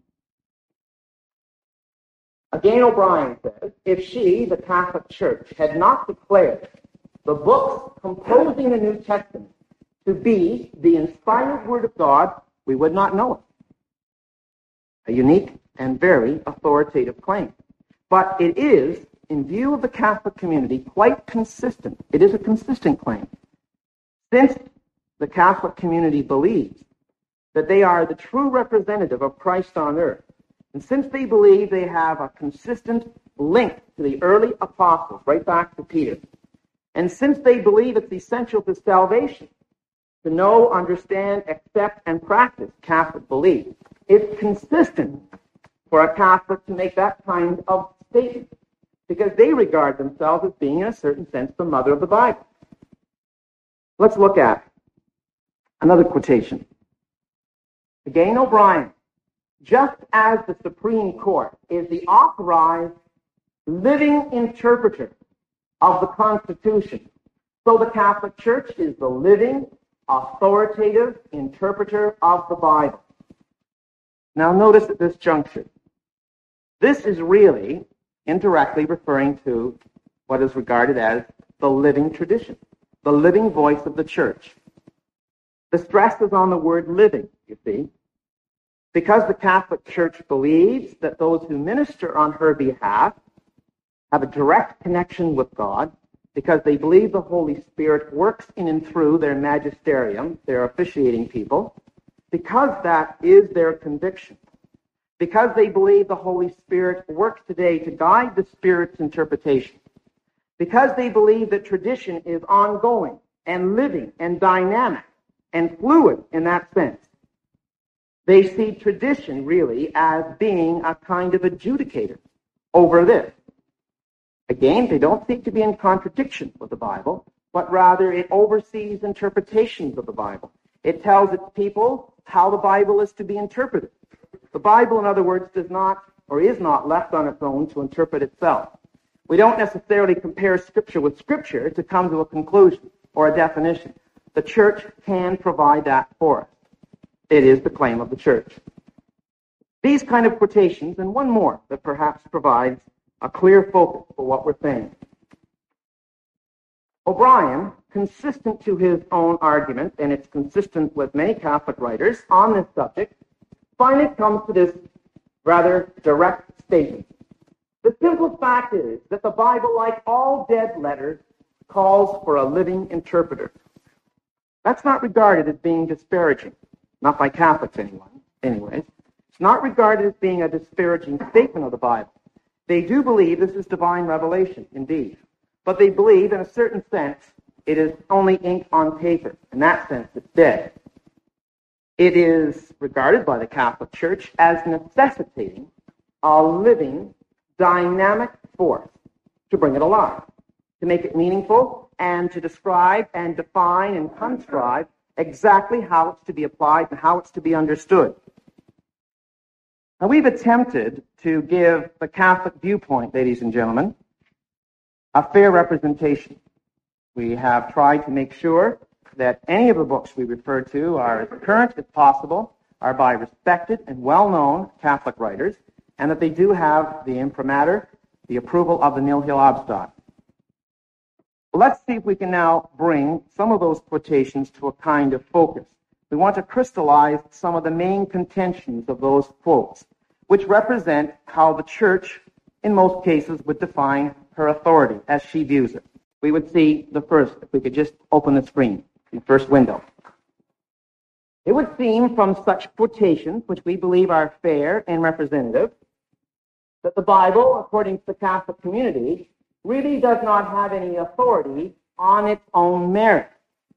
Again, O'Brien says, if she, the Catholic Church, had not declared the books composing the New Testament to be the inspired Word of God, we would not know it. A unique and very authoritative claim. But it is, in view of the Catholic community, quite consistent. It is a consistent claim. Since the Catholic community believes that they are the true representative of Christ on earth, and since they believe they have a consistent link to the early apostles, right back to Peter, and since they believe it's essential to salvation to know, understand, accept, and practice Catholic belief, it's consistent for a Catholic to make that kind of statement because they regard themselves as being, in a certain sense, the mother of the Bible. Let's look at another quotation. Again, O'Brien, just as the Supreme Court is the authorized living interpreter of the Constitution, so the Catholic Church is the living, authoritative interpreter of the Bible. Now notice at this juncture, this is really indirectly referring to what is regarded as the living tradition, the living voice of the church. The stress is on the word living, you see, because the Catholic Church believes that those who minister on her behalf have a direct connection with God, because they believe the Holy Spirit works in and through their magisterium, their officiating people, because that is their conviction, because they believe the Holy Spirit works today to guide the Spirit's interpretation, because they believe that tradition is ongoing and living and dynamic and fluid in that sense, they see tradition really as being a kind of adjudicator over this. Again, they don't seek to be in contradiction with the Bible, but rather it oversees interpretations of the Bible. It tells its people how the Bible is to be interpreted. The Bible, in other words, does not or is not left on its own to interpret itself. We don't necessarily compare Scripture with Scripture to come to a conclusion or a definition. The church can provide that for us. It is the claim of the church. These kind of quotations, and one more that perhaps provides a clear focus for what we're saying. O'Brien, consistent to his own argument, and it's consistent with many Catholic writers on this subject, finally comes to this rather direct statement. The simple fact is that the Bible, like all dead letters, calls for a living interpreter. That's not regarded as being disparaging, not by Catholics anyways. It's not regarded as being a disparaging statement of the Bible. They do believe this is divine revelation, indeed. But they believe, in a certain sense, it is only ink on paper. In that sense, it's dead. It is regarded by the Catholic Church as necessitating a living, dynamic force to bring it alive, to make it meaningful, and to describe and define and conscribe exactly how it's to be applied and how it's to be understood. Now, we've attempted to give the Catholic viewpoint, ladies and gentlemen, a fair representation. We have tried to make sure that any of the books we refer to are as current as possible, are by respected and well-known Catholic writers, and that they do have the imprimatur, the approval of the Nihil Obstat. Let's see if we can now bring some of those quotations to a kind of focus. We want to crystallize some of the main contentions of those quotes, which represent how the Church, in most cases, would define her authority as she views it. We would see the first, if we could just open the screen, the first window. It would seem from such quotations, which we believe are fair and representative, that the Bible, according to the Catholic community, really does not have any authority on its own merit.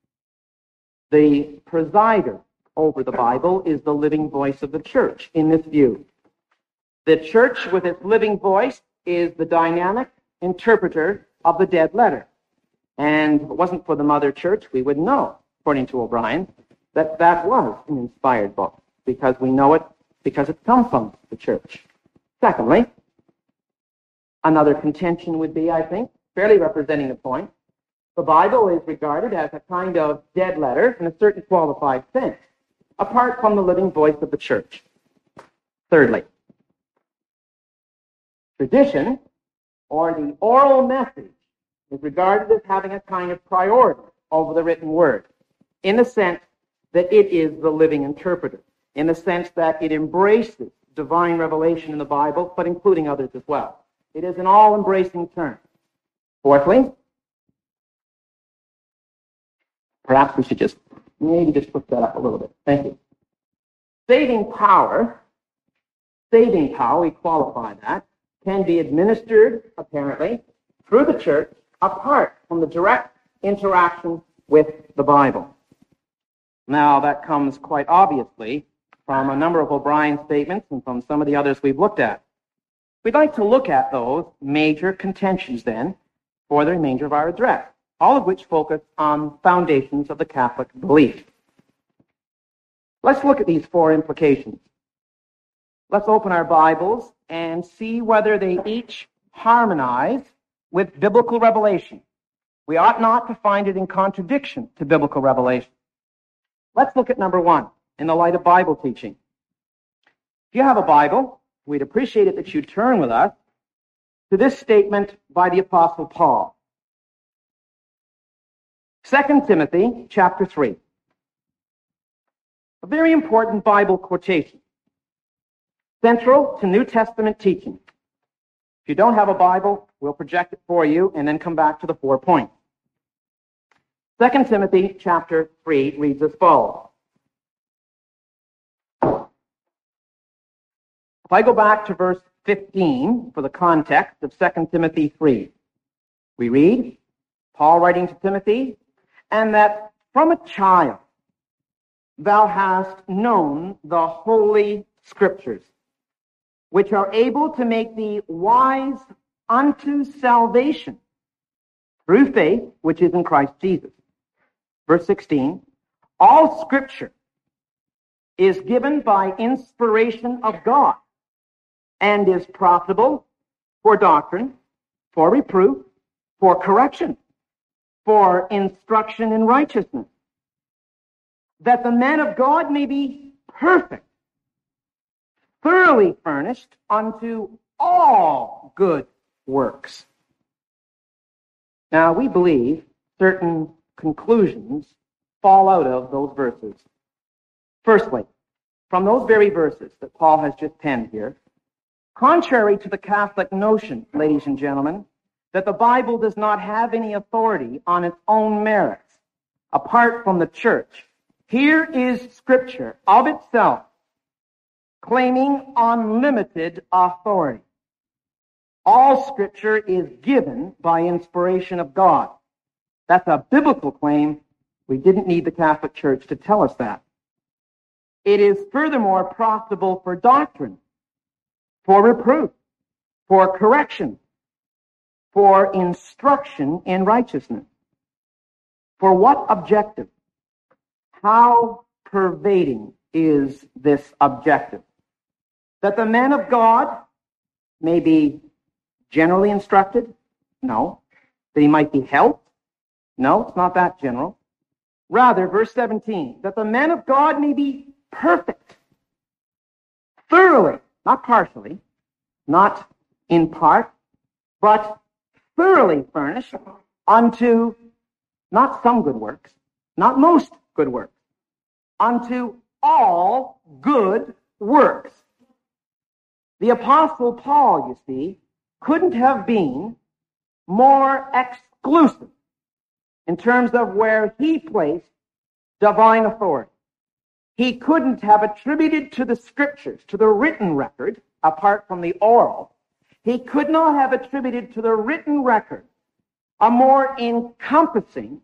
The presider over the Bible is the living voice of the Church in this view. The Church, with its living voice, is the dynamic interpreter of the dead letter. And if it wasn't for the Mother Church, we would know, according to O'Brien, that that was an inspired book, because we know it because it comes from the Church. Secondly, another contention would be, I think, fairly representing the point, the Bible is regarded as a kind of dead letter in a certain qualified sense, apart from the living voice of the Church. Thirdly, tradition, or the oral message, is regarded as having a kind of priority over the written word, in the sense that it is the living interpreter, in the sense that it embraces divine revelation in the Bible, but including others as well. It is an all-embracing term. Fourthly, perhaps we should maybe just put that up a little bit. Thank you. Saving power, we qualify that, can be administered, apparently, through the Church, apart from the direct interaction with the Bible. Now, that comes quite obviously from a number of O'Brien statements and from some of the others we've looked at. We'd like to look at those major contentions, then, for the remainder of our address, all of which focus on foundations of the Catholic belief. Let's look at these four implications. Let's open our Bibles and see whether they each harmonize with biblical revelation. We ought not to find it in contradiction to biblical revelation. Let's look at number one, in the light of Bible teaching. If you have a Bible, we'd appreciate it that you turn with us to this statement by the Apostle Paul. 2 Timothy chapter 3. A very important Bible quotation, central to New Testament teaching. If you don't have a Bible, we'll project it for you and then come back to the 4 points. 2 Timothy chapter 3 reads as follows. If I go back to verse 15 for the context of 2 Timothy 3, we read, Paul writing to Timothy, and that from a child thou hast known the holy scriptures, which are able to make thee wise unto salvation through faith, which is in Christ Jesus. Verse 16, all scripture is given by inspiration of God and is profitable for doctrine, for reproof, for correction, for instruction in righteousness, that the man of God may be perfect, thoroughly furnished unto all good works. Now, we believe certain conclusions fall out of those verses. Firstly, from those very verses that Paul has just penned here, contrary to the Catholic notion, ladies and gentlemen, that the Bible does not have any authority on its own merits, apart from the church, here is Scripture of itself claiming unlimited authority. All Scripture is given by inspiration of God. That's a biblical claim. We didn't need the Catholic Church to tell us that. It is furthermore profitable for doctrine, for reproof, for correction, for instruction in righteousness. For what objective? How pervading is this objective? That the man of God may be generally instructed? No. That he might be helped? No, it's not that general. Rather, verse 17, that the man of God may be perfect, thoroughly, not partially, not in part, but thoroughly furnished unto not some good works, not most good works, unto all good works. The Apostle Paul, you see, couldn't have been more exclusive in terms of where he placed divine authority. He couldn't have attributed to the Scriptures, to the written record, apart from the oral, he could not have attributed to the written record a more encompassing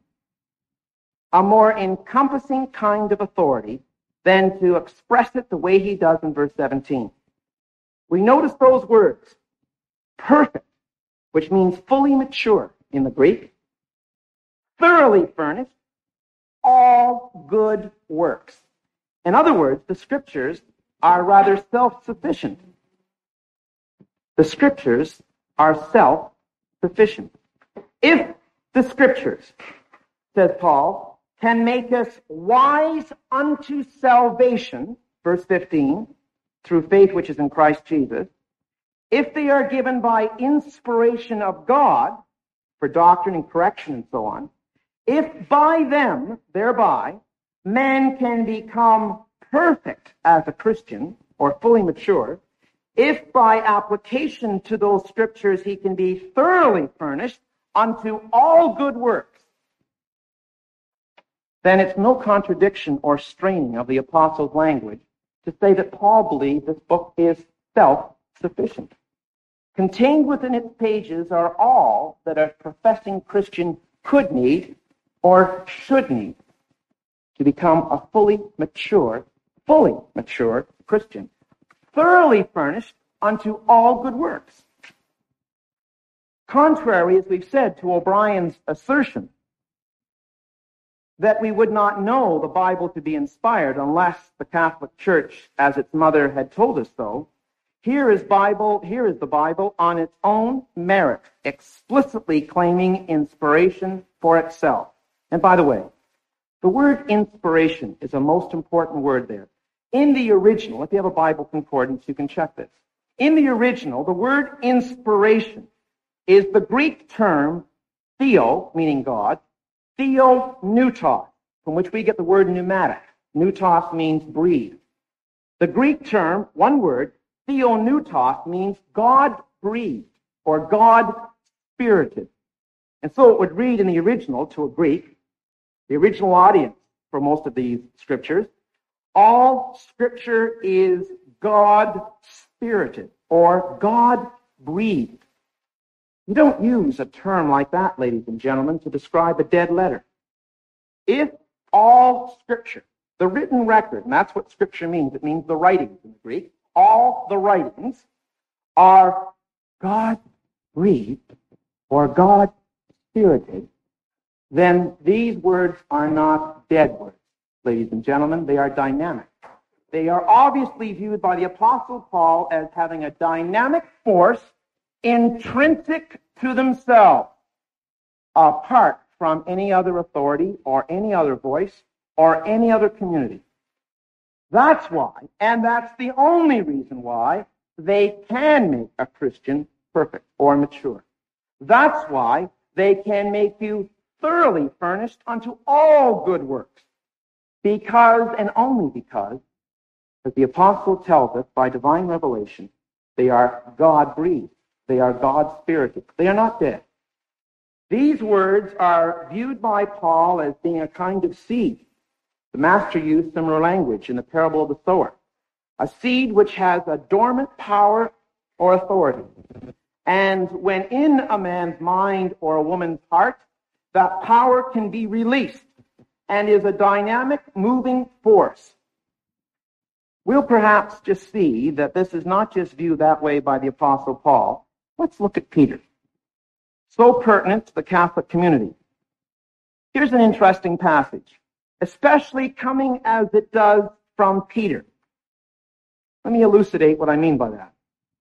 kind of authority than to express it the way he does in verse 17. We notice those words, perfect, which means fully mature in the Greek, thoroughly furnished, all good works. In other words, the Scriptures are rather self-sufficient. The Scriptures are self-sufficient. If the Scriptures, says Paul, can make us wise unto salvation, verse 15, through faith which is in Christ Jesus, if they are given by inspiration of God for doctrine and correction and so on, if by them, thereby, man can become perfect as a Christian or fully mature, if by application to those Scriptures he can be thoroughly furnished unto all good works, then it's no contradiction or straining of the apostle's language to say that Paul believed this book is self-sufficient. Contained within its pages are all that a professing Christian could need or should need to become a fully mature Christian, thoroughly furnished unto all good works. Contrary, as we've said, to O'Brien's assertion that we would not know the Bible to be inspired unless the Catholic Church, as its mother, had told us so, here is the Bible on its own merit, explicitly claiming inspiration for itself. And by the way, the word inspiration is a most important word there. In the original, if you have a Bible concordance, you can check this. In the original, the word inspiration is the Greek term theo, meaning God, theopneutos, from which we get the word pneumatic. Pneutos means breathe. The Greek term, one word, theopneutos, means God-breathed or God-spirited. And so it would read in the original to a Greek, the original audience for most of these Scriptures, all Scripture is God-spirited. God-spirited or God-breathed. You don't use a term like that, ladies and gentlemen, to describe a dead letter. If all Scripture, the written record, and that's what Scripture means, it means the writings in the Greek, all the writings are God-breathed or God-spirited, then these words are not dead words, ladies and gentlemen. They are dynamic. They are obviously viewed by the Apostle Paul as having a dynamic force intrinsic to themselves, apart from any other authority or any other voice or any other community. That's why, and that's the only reason why, they can make a Christian perfect or mature. That's why they can make you thoroughly furnished unto all good works. Because, and only because, as the apostle tells us by divine revelation, they are God-breathed. They are God-spirited. They are not dead. These words are viewed by Paul as being a kind of seed. The master used similar language in the parable of the sower. A seed which has a dormant power or authority. And when in a man's mind or a woman's heart, that power can be released and is a dynamic, moving force. We'll perhaps just see that this is not just viewed that way by the Apostle Paul. Let's look at Peter. So pertinent to the Catholic community. Here's an interesting passage, especially coming as it does from Peter. Let me elucidate what I mean by that.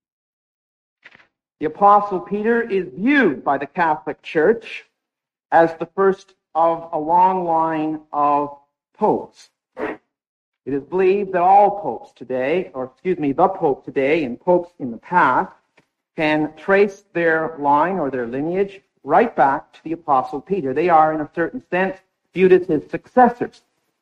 The Apostle Peter is viewed by the Catholic Church as the first of a long line of popes. It is believed that all popes today, the Pope today and popes in the past, can trace their line or their lineage right back to the Apostle Peter. They are, in a certain sense, viewed as his successors.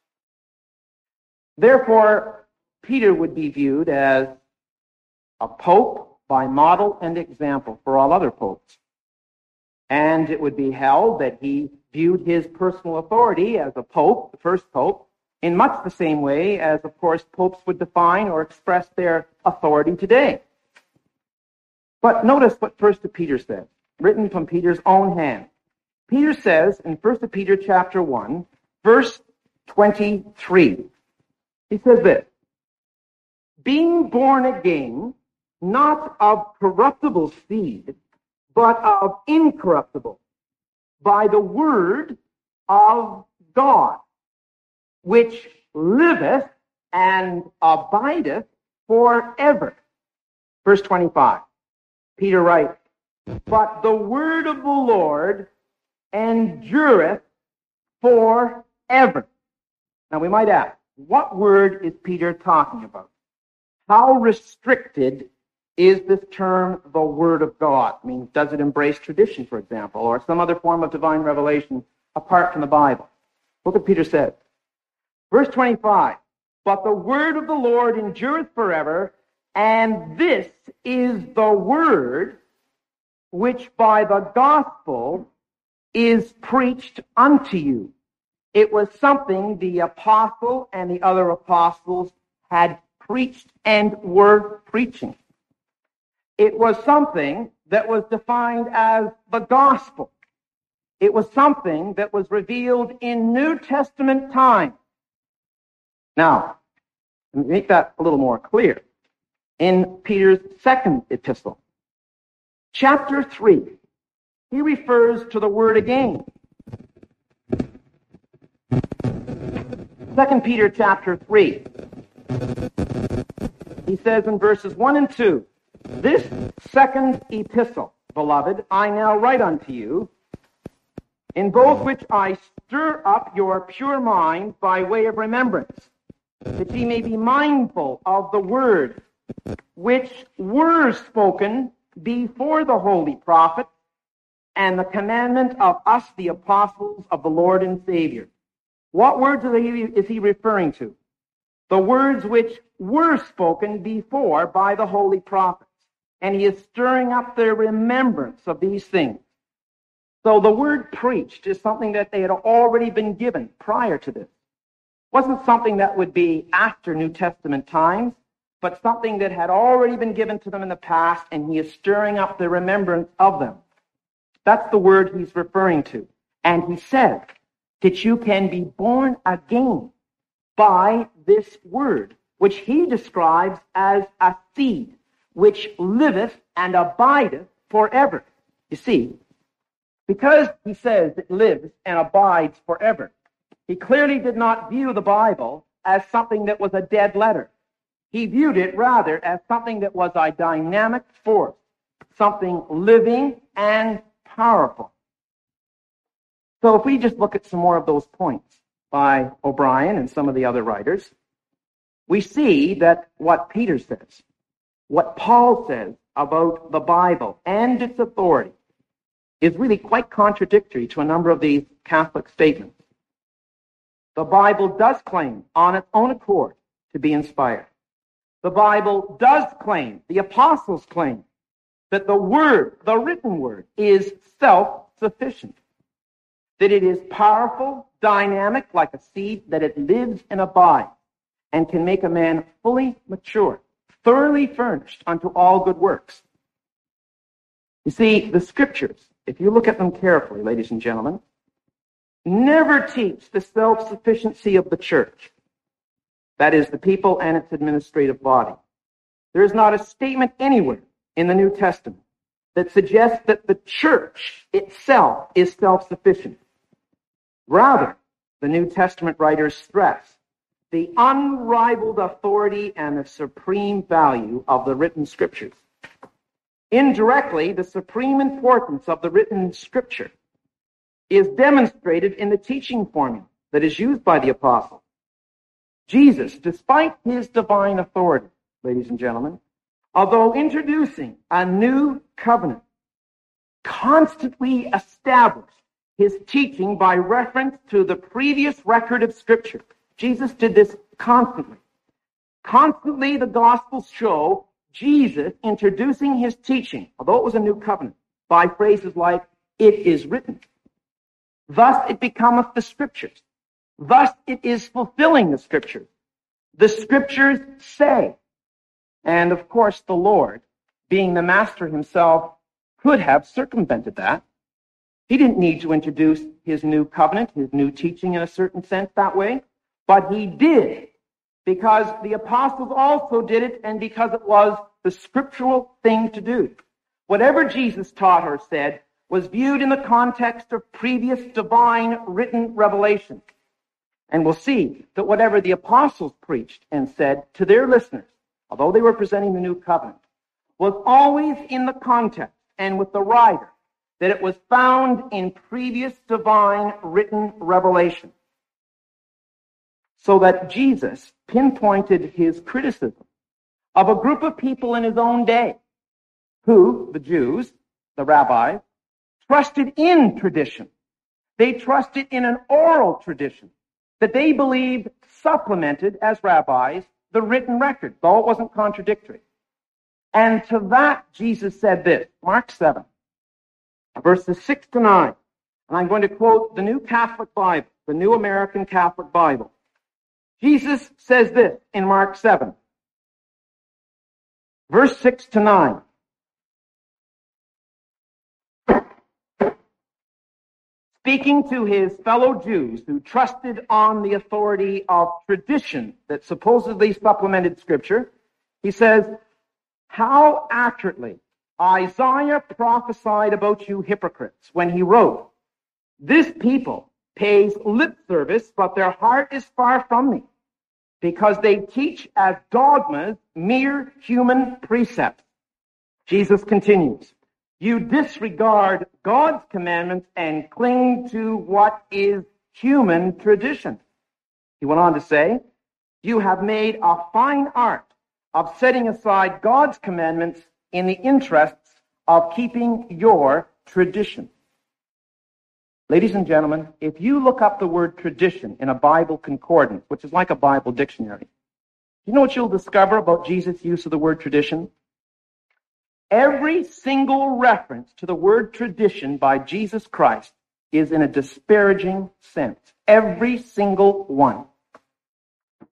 Therefore, Peter would be viewed as a pope by model and example for all other popes. And it would be held that he viewed his personal authority as a pope, the first pope, in much the same way as, of course, popes would define or express their authority today. But notice what 1 Peter says, written from Peter's own hand. Peter says in 1 Peter chapter 1, verse 23, he says this, being born again, not of corruptible seed, but of incorruptible, by the word of God, which liveth and abideth forever. Verse 25, Peter writes, but the word of the Lord endureth forever. Now we might ask, what word is Peter talking about? How restricted is this term, the Word of God? I mean, does it embrace tradition, for example, or some other form of divine revelation apart from the Bible? Look what Peter says. Verse 25, but the word of the Lord endureth forever, and this is the word which by the gospel is preached unto you. It was something the apostle and the other apostles had preached and were preaching. It was something that was defined as the gospel. It was something that was revealed in New Testament time. Now, let me make that a little more clear. In Peter's second epistle, chapter 3, he refers to the word again. 2 Peter chapter 3, he says in verses 1 and 2, this second epistle, beloved, I now write unto you, in both which I stir up your pure mind by way of remembrance, that ye may be mindful of the word which were spoken before the holy prophet and the commandment of us, the apostles of the Lord and Savior. What words is he referring to? The words which were spoken before by the holy prophets. And he is stirring up their remembrance of these things. So the word preached is something that they had already been given prior to this. It wasn't something that would be after New Testament times. but something that had already been given to them in the past, and he is stirring up the remembrance of them. That's the word he's referring to. And he says that you can be born again by this word, which he describes as a seed, which liveth and abideth forever. You see, because he says it lives and abides forever, he clearly did not view the Bible as something that was a dead letter. He viewed it rather as something that was a dynamic force, something living and powerful. So if we just look at some more of those points by O'Brien and some of the other writers, we see that what Peter says, what Paul says about the Bible and its authority is really quite contradictory to a number of these Catholic statements. The Bible does claim on its own accord to be inspired. The Bible does claim, the apostles claim, that the word, the written word, is self-sufficient. That it is powerful, dynamic, like a seed, that it lives and abides, and can make a man fully mature, thoroughly furnished unto all good works. You see, the Scriptures, if you look at them carefully, ladies and gentlemen, never teach the self-sufficiency of the church. That is, the people and its administrative body. There is not a statement anywhere in the New Testament that suggests that the church itself is self-sufficient. Rather, the New Testament writers stress the unrivaled authority and the supreme value of the written Scriptures. Indirectly, the supreme importance of the written Scripture is demonstrated in the teaching formula that is used by the apostle. Jesus, despite his divine authority, ladies and gentlemen, although introducing a new covenant, constantly established his teaching by reference to the previous record of Scripture. Jesus did this constantly. Constantly, the Gospels show Jesus introducing his teaching, although it was a new covenant, by phrases like, "It is written." Thus it becometh the Scriptures. Thus it is fulfilling the Scriptures. The Scriptures say. And of course, the Lord, being the Master himself, could have circumvented that. He didn't need to introduce his new covenant, his new teaching in a certain sense that way. But he did, because the apostles also did it, and because it was the scriptural thing to do. Whatever Jesus taught or said was viewed in the context of previous divine written revelation. And we'll see that whatever the apostles preached and said to their listeners, although they were presenting the new covenant, was always in the context and with the writer that it was found in previous divine written revelation. So that Jesus pinpointed his criticism of a group of people in his own day who, the Jews, the rabbis, trusted in tradition. They trusted in an oral tradition that they believed supplemented, as rabbis, the written record, though it wasn't contradictory. And to that, Jesus said this, Mark 7, verses 6 to 9. And I'm going to quote the New Catholic Bible, the New American Catholic Bible. Jesus says this in Mark 7, verse 6 to 9. Speaking to his fellow Jews who trusted on the authority of tradition that supposedly supplemented Scripture, he says, "How accurately Isaiah prophesied about you hypocrites when he wrote, 'This people pays lip service, but their heart is far from me, because they teach as dogmas mere human precepts.'" Jesus continues, "You disregard God's commandments and cling to what is human tradition." He went on to say, "You have made a fine art of setting aside God's commandments in the interests of keeping your tradition." Ladies and gentlemen, if you look up the word tradition in a Bible concordance, which is like a Bible dictionary, you know what you'll discover about Jesus' use of the word tradition? Every single reference to the word tradition by Jesus Christ is in a disparaging sense. Every single one.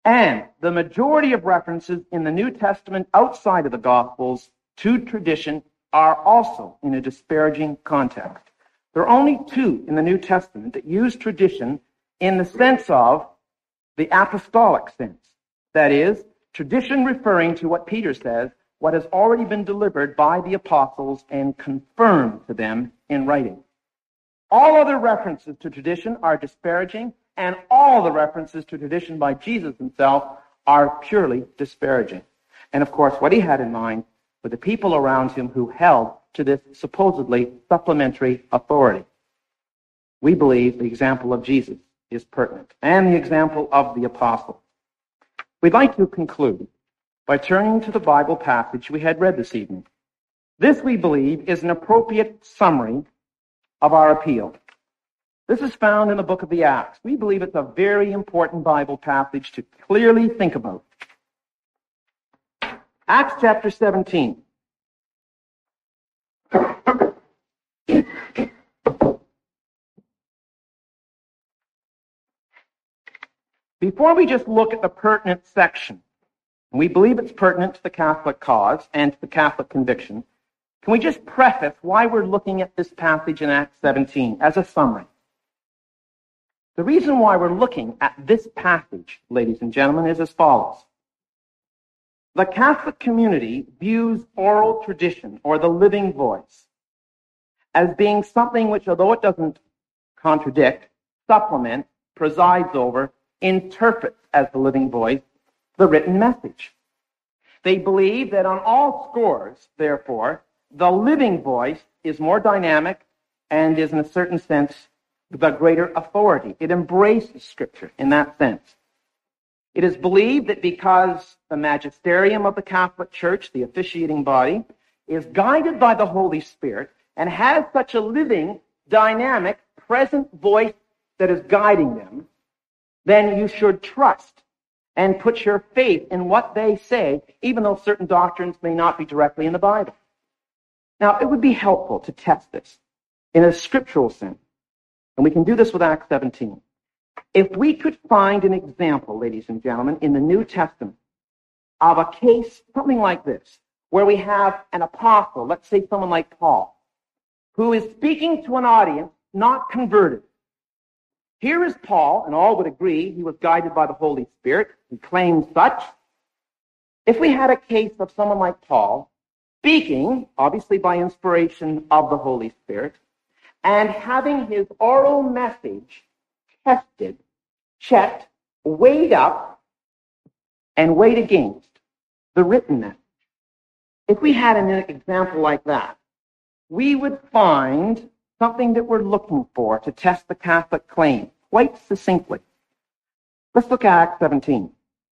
And the majority of references in the New Testament outside of the Gospels to tradition are also in a disparaging context. There are only two in the New Testament that use tradition in the sense of the apostolic sense. That is, tradition referring to what Peter says, what has already been delivered by the apostles and confirmed to them in writing. All other references to tradition are disparaging, and all the references to tradition by Jesus himself are purely disparaging. And of course, what he had in mind were the people around him who held to this supposedly supplementary authority. We believe the example of Jesus is pertinent, and the example of the apostle. We'd like to conclude by turning to the Bible passage we had read this evening. This, we believe, is an appropriate summary of our appeal. This is found in the book of the Acts. We believe it's a very important Bible passage to clearly think about. Acts chapter 17. Before we just look at the pertinent section, and we believe it's pertinent to the Catholic cause and to the Catholic conviction, can we just preface why we're looking at this passage in Acts 17 as a summary? The reason why we're looking at this passage, ladies and gentlemen, is as follows. The Catholic community views oral tradition, or the living voice, as being something which, although it doesn't contradict, supplement, presides over, interprets as the living voice the written message. They believe that on all scores, therefore, the living voice is more dynamic and is, in a certain sense, the greater authority. It embraces Scripture in that sense. It is believed that because the magisterium of the Catholic Church, the officiating body, is guided by the Holy Spirit and has such a living, dynamic, present voice that is guiding them, then you should trust and put your faith in what they say, even though certain doctrines may not be directly in the Bible. Now, it would be helpful to test this in a scriptural sense, and we can do this with Acts 17. If we could find an example, ladies and gentlemen, in the New Testament of a case, something like this, where we have an apostle, let's say someone like Paul, who is speaking to an audience not converted. Here is Paul, and all would agree he was guided by the Holy Spirit. He claims such. If we had a case of someone like Paul speaking, obviously by inspiration of the Holy Spirit, and having his oral message tested, checked, weighed up, and weighed against the written message. If we had an example like that, we would find something that we're looking for to test the Catholic claim quite succinctly. Let's look at Acts 17.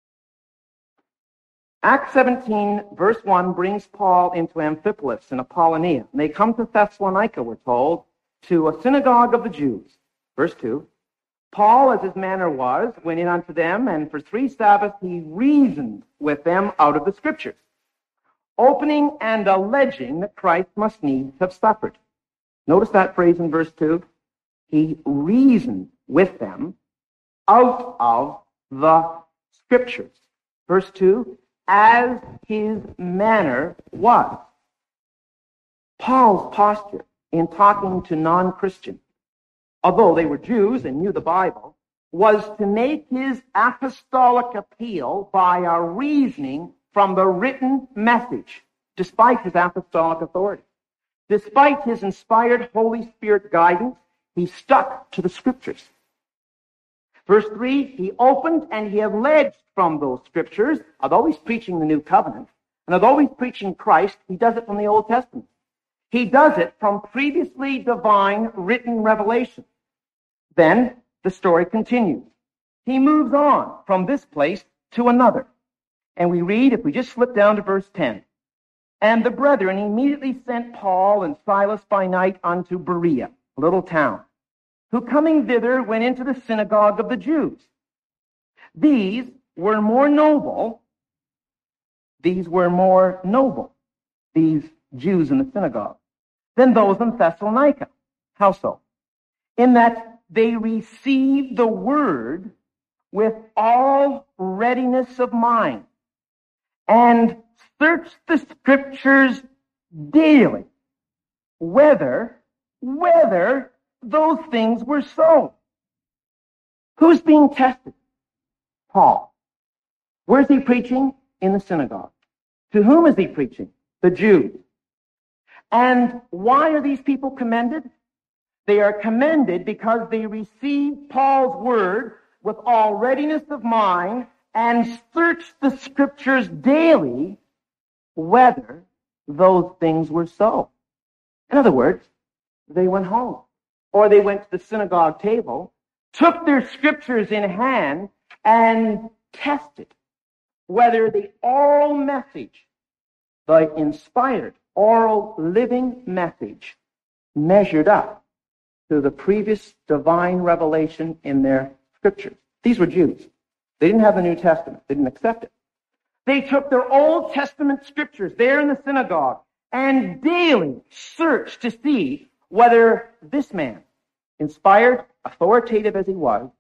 Acts 17, verse 1, brings Paul into Amphipolis in Apollonia. And they come to Thessalonica, we're told, to a synagogue of the Jews. Verse 2, Paul, as his manner was, went in unto them, and for 3 Sabbaths he reasoned with them out of the Scriptures, opening and alleging that Christ must needs have suffered. Notice that phrase in verse 2. He reasoned with them out of the Scriptures. Verse 2, as his manner was. Paul's posture in talking to non-Christians, although they were Jews and knew the Bible, was to make his apostolic appeal by a reasoning from the written message, despite his apostolic authority. Despite his inspired Holy Spirit guidance, he stuck to the Scriptures. Verse 3, he opened and he alleged from those Scriptures, although he's preaching the New Covenant, and although he's preaching Christ, he does it from the Old Testament. He does it from previously divine written revelation. Then the story continues. He moves on from this place to another. And we read, if we just flip down to verse 10, and the brethren immediately sent Paul and Silas by night unto Berea, a little town, who coming thither went into the synagogue of the Jews. These were more noble, these Jews in the synagogue, than those in Thessalonica. How so? In that they received the word with all readiness of mind, and search the Scriptures daily, whether those things were so. Who's being tested? Paul. Where's he preaching? In the synagogue. To whom is he preaching? The Jews. And why are these people commended? They are commended because they received Paul's word with all readiness of mind and searched the Scriptures daily whether those things were so. In other words, they went home, or they went to the synagogue table, took their Scriptures in hand, and tested whether the oral message, the inspired, oral, living message, measured up to the previous divine revelation in their Scriptures. These were Jews. They didn't have the New Testament. They didn't accept it. They took their Old Testament Scriptures there in the synagogue and daily searched to see whether this man, inspired, authoritative as he was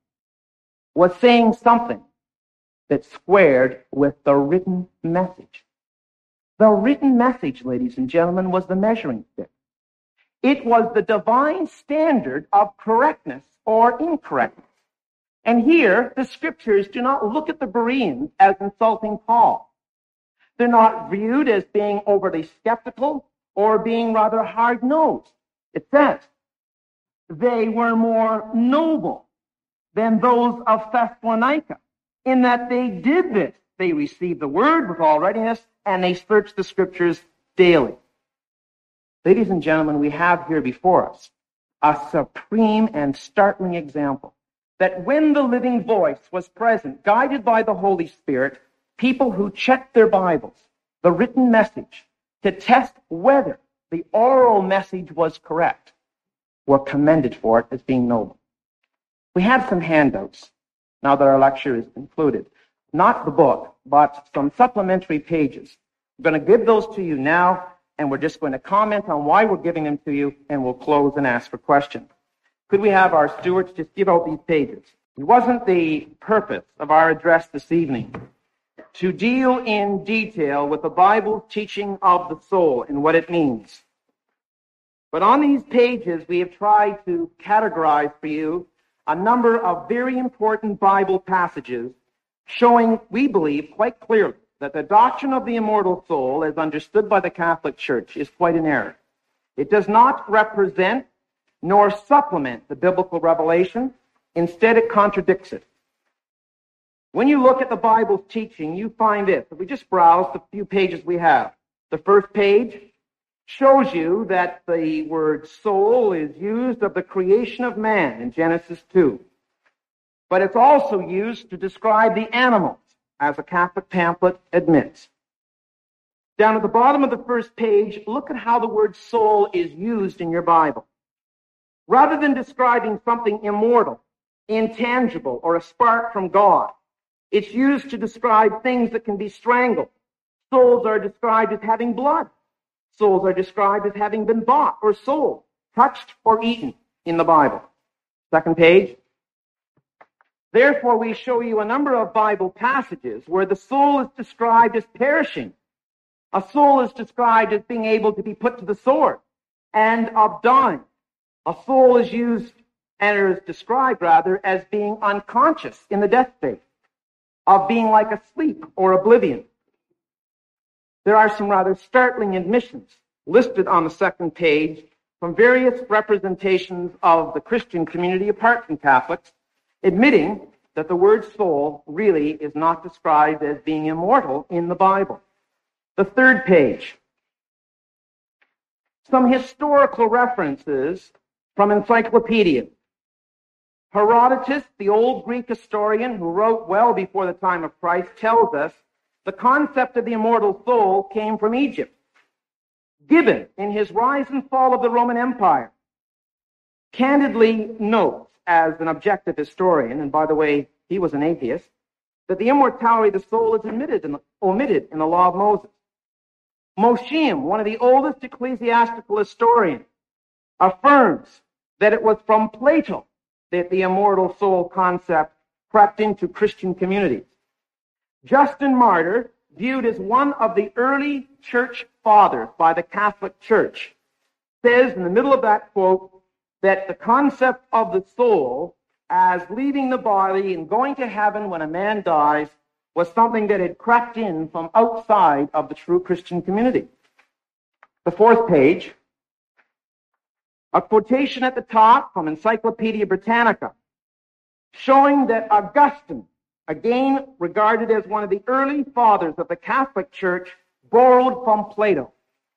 saying something that squared with the written message. The written message, ladies and gentlemen, was the measuring stick. It was the divine standard of correctness or incorrectness. And here, the Scriptures do not look at the Bereans as insulting Paul. They're not viewed as being overly skeptical or being rather hard-nosed. It says, they were more noble than those of Thessalonica, in that they did this. They received the word with all readiness, and they searched the Scriptures daily. Ladies and gentlemen, we have here before us a supreme and startling example that when the living voice was present, guided by the Holy Spirit, people who checked their Bibles, the written message, to test whether the oral message was correct, were commended for it as being noble. We have some handouts now that our lecture is concluded. Not the book, but some supplementary pages. I'm going to give those to you now, and we're just going to comment on why we're giving them to you, and we'll close and ask for questions. Could we have our stewards just give out these pages? It wasn't the purpose of our address this evening to deal in detail with the Bible's teaching of the soul and what it means. But on these pages, we have tried to categorize for you a number of very important Bible passages showing, we believe, quite clearly that the doctrine of the immortal soul, as understood by the Catholic Church, is quite an error. It does not represent nor supplement the biblical revelation. Instead, it contradicts it. When you look at the Bible's teaching, you find this. If we just browse the few pages we have, the first page shows you that the word soul is used of the creation of man in Genesis 2. But it's also used to describe the animals, as a Catholic pamphlet admits. Down at the bottom of the first page, look at how the word soul is used in your Bible. Rather than describing something immortal, intangible, or a spark from God, it's used to describe things that can be strangled. Souls are described as having blood. Souls are described as having been bought or sold, touched or eaten in the Bible. Second page. Therefore, we show you a number of Bible passages where the soul is described as perishing. A soul is described as being able to be put to the sword and of dying. A soul is used, and is described rather, as being unconscious in the death state, of being like asleep or oblivion. There are some rather startling admissions listed on the second page from various representations of the Christian community apart from Catholics, admitting that the word soul really is not described as being immortal in the Bible. The third page. Some historical references from encyclopedias. Herodotus, the old Greek historian who wrote well before the time of Christ, tells us the concept of the immortal soul came from Egypt. Gibbon, in his Rise and Fall of the Roman Empire, candidly notes, as an objective historian, and by the way, he was an atheist, that the immortality of the soul is omitted in the law of Moses. Mosheim, one of the oldest ecclesiastical historians, affirms that it was from Plato that the immortal soul concept crept into Christian communities. Justin Martyr, viewed as one of the early church fathers by the Catholic Church, says in the middle of that quote that the concept of the soul as leaving the body and going to heaven when a man dies was something that had crept in from outside of the true Christian community. The fourth page, a quotation at the top from Encyclopedia Britannica, showing that Augustine, again regarded as one of the early fathers of the Catholic Church, borrowed from Plato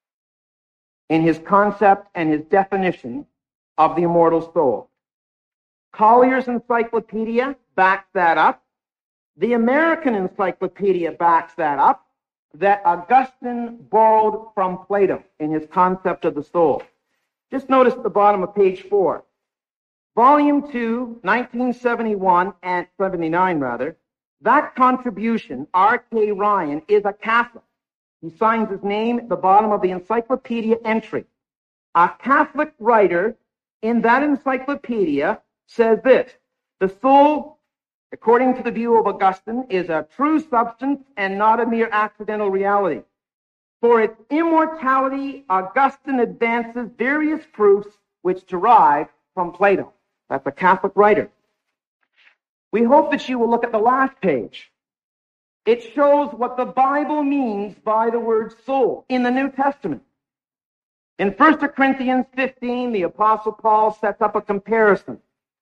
in his concept and his definition of the immortal soul. Collier's Encyclopedia backs that up. The American Encyclopedia backs that up, that Augustine borrowed from Plato in his concept of the soul. Just notice at the bottom of page 4. Volume 2, 1971 and 79 rather, that contribution, R.K. Ryan, is a Catholic. He signs his name at the bottom of the encyclopedia entry. A Catholic writer in that encyclopedia says this: the soul, according to the view of Augustine, is a true substance and not a mere accidental reality. For its immortality, Augustine advances various proofs which derive from Plato. That's a Catholic writer. We hope that you will look at the last page. It shows what the Bible means by the word soul in the New Testament. In 1 Corinthians 15, the Apostle Paul sets up a comparison.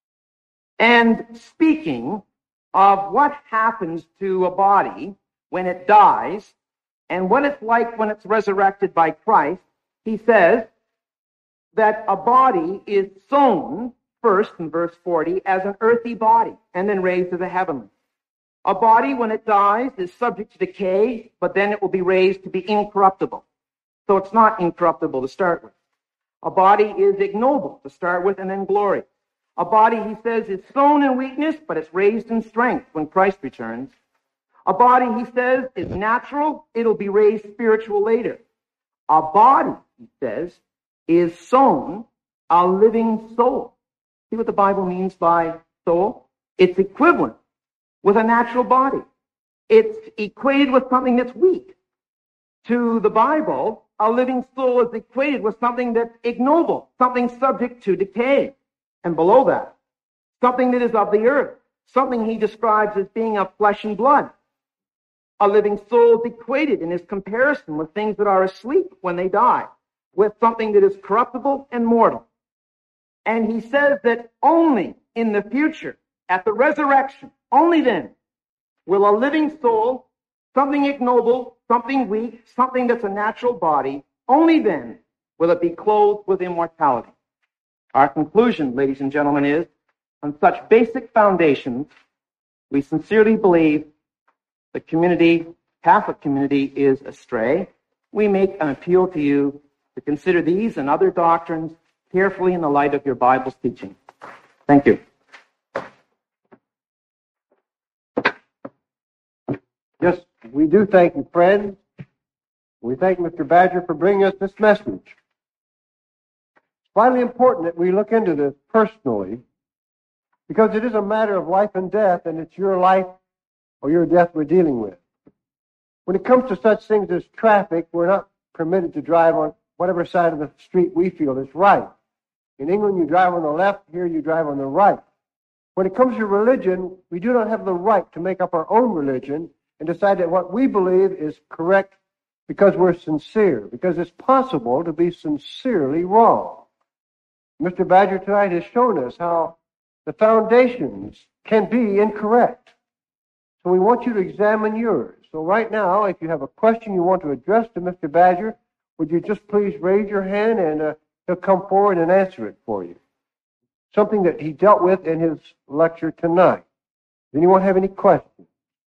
And speaking of what happens to a body when it dies and what it's like when it's resurrected by Christ, he says that a body is sown first in verse 40 as an earthy body and then raised as a heavenly. A body, when it dies, is subject to decay, but then it will be raised to be incorruptible. So it's not incorruptible to start with. A body is ignoble to start with and then glory. A body, he says, is sown in weakness, but it's raised in strength when Christ returns. A body, he says, is natural. It'll be raised spiritual later. A body, he says, is sown a living soul. See what the Bible means by soul? It's equivalent with a natural body. It's equated with something that's weak. To the Bible, a living soul is equated with something that's ignoble, something subject to decay. And below that, something that is of the earth, something he describes as being of flesh and blood. A living soul is equated in his comparison with things that are asleep when they die, with something that is corruptible and mortal. And he says that only in the future, at the resurrection, only then will a living soul, something ignoble, something weak, something that's a natural body, only then will it be clothed with immortality. Our conclusion, ladies and gentlemen, is on such basic foundations, we sincerely believe the community, Catholic community, is astray. We make an appeal to you to consider these and other doctrines carefully in the light of your Bible's teaching. Thank you. Yes, we do thank you, friends. We thank Mr. Badger for bringing us this message. It's vitally important that we look into this personally, because it is a matter of life and death, and it's your life or your death we're dealing with. When it comes to such things as traffic, we're not permitted to drive on whatever side of the street we feel is right. In England, you drive on the left. Here, you drive on the right. When it comes to religion, we do not have the right to make up our own religion and decide that what we believe is correct because we're sincere, because it's possible to be sincerely wrong. Mr. Badger tonight has shown us how the foundations can be incorrect. So we want you to examine yours. So right now, if you have a question you want to address to Mr. Badger, would you just please raise your hand and he'll come forward and answer it for you. Something that he dealt with in his lecture tonight. Does anyone have any questions?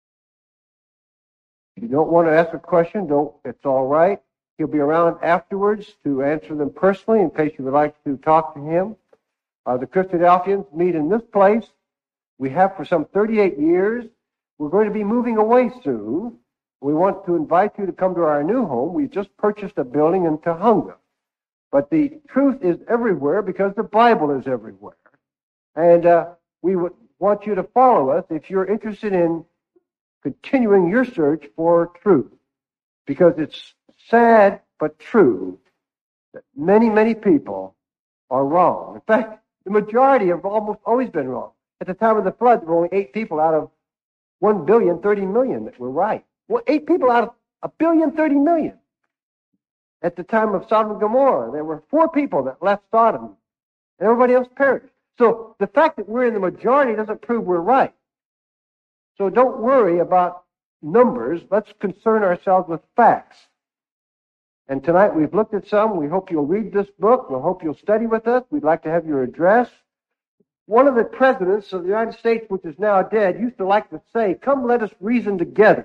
If you don't want to ask a question, it's all right. He'll be around afterwards to answer them personally in case you would like to talk to him. The Christadelphians meet in this place. We have for some 38 years. We're going to be moving away soon. We want to invite you to come to our new home. We just purchased a building in Tahunga. But the truth is everywhere because the Bible is everywhere. And we would want you to follow us if you're interested in continuing your search for truth. Because it's sad but true that many, many people are wrong. In fact, the majority have almost always been wrong. At the time of the flood, there were only 8 people out of 1,030,000,000 that were right. Well, 8 people out of 1,030,000,000. At the time of Sodom and Gomorrah, there were 4 people that left Sodom, and everybody else perished. So the fact that we're in the majority doesn't prove we're right. So don't worry about numbers. Let's concern ourselves with facts. And tonight we've looked at some. We hope you'll read this book. We hope you'll study with us. We'd like to have your address. One of the presidents of the United States, which is now dead, used to like to say, "Come, let us reason together."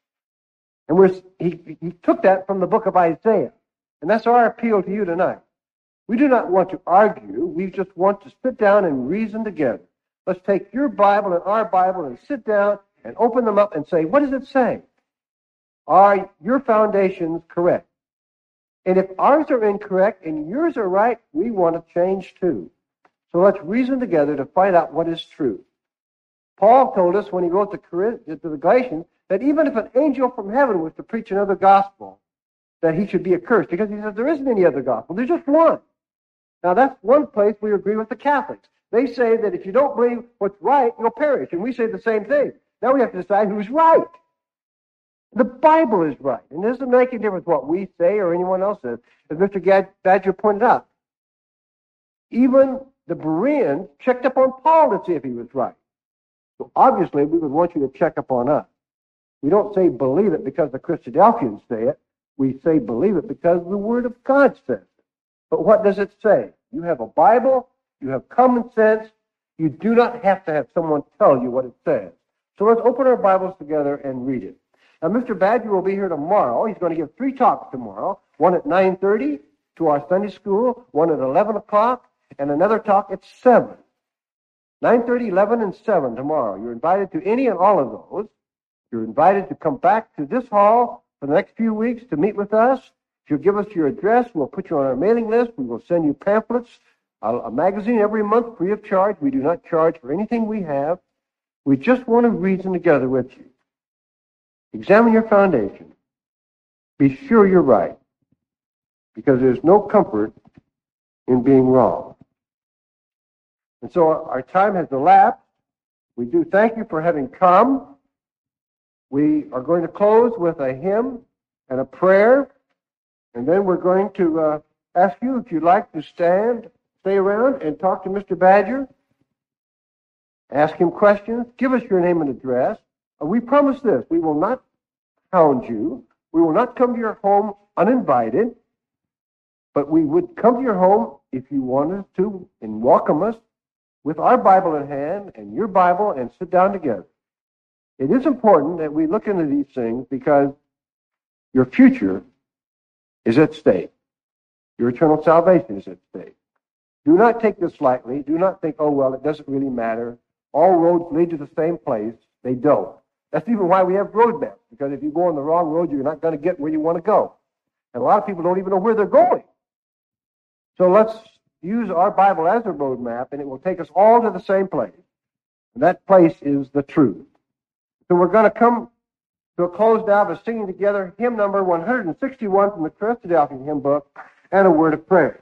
And he took that from the book of Isaiah. And that's our appeal to you tonight. We do not want to argue. We just want to sit down and reason together. Let's take your Bible and our Bible and sit down and open them up and say, what does it say? Are your foundations correct? And if ours are incorrect and yours are right, we want to change too. So let's reason together to find out what is true. Paul told us when he wrote to the Galatians that even if an angel from heaven was to preach another gospel, that he should be accursed, because he says there isn't any other gospel. There's just one. Now, that's one place we agree with the Catholics. They say that if you don't believe what's right, you'll perish. And we say the same thing. Now we have to decide who's right. The Bible is right. And it doesn't make any difference what we say or anyone else says. As Mr. Badger pointed out, even the Bereans checked up on Paul to see if he was right. So obviously, we would want you to check up on us. We don't say believe it because the Christadelphians say it. We say believe it because the Word of God says it. But what does it say? You have a Bible. You have common sense. You do not have to have someone tell you what it says. So let's open our Bibles together and read it. Now, Mr. Badger will be here tomorrow. He's going to give 3 talks tomorrow. One at 9:30 to our Sunday school, one at 11 o'clock, and another talk at 7. 9:30, 11, and 7 tomorrow. You're invited to any and all of those. You're invited to come back to this hall for the next few weeks to meet with us. If you'll give us your address, we'll put you on our mailing list. We will send you pamphlets, a magazine every month free of charge. We do not charge for anything we have. We just want to reason together with you. Examine your foundation. Be sure you're right, because there's no comfort in being wrong. And so our time has elapsed. We do thank you for having come. We are going to close with a hymn and a prayer, and then we're going to ask you if you'd like to stay around and talk to Mr. Badger, ask him questions, give us your name and address. We promise this: we will not hound you. We will not come to your home uninvited, but we would come to your home if you wanted to and welcome us with our Bible in hand and your Bible and sit down together. It is important that we look into these things because your future is at stake. Your eternal salvation is at stake. Do not take this lightly. Do not think, oh, well, it doesn't really matter. All roads lead to the same place. They don't. That's even why we have road maps, because if you go on the wrong road, you're not going to get where you want to go. And a lot of people don't even know where they're going. So let's use our Bible as a road map, and it will take us all to the same place. And that place is the truth. So we're going to come to a close now by singing together hymn number 161 from the Christadelphian hymn book and a word of prayer.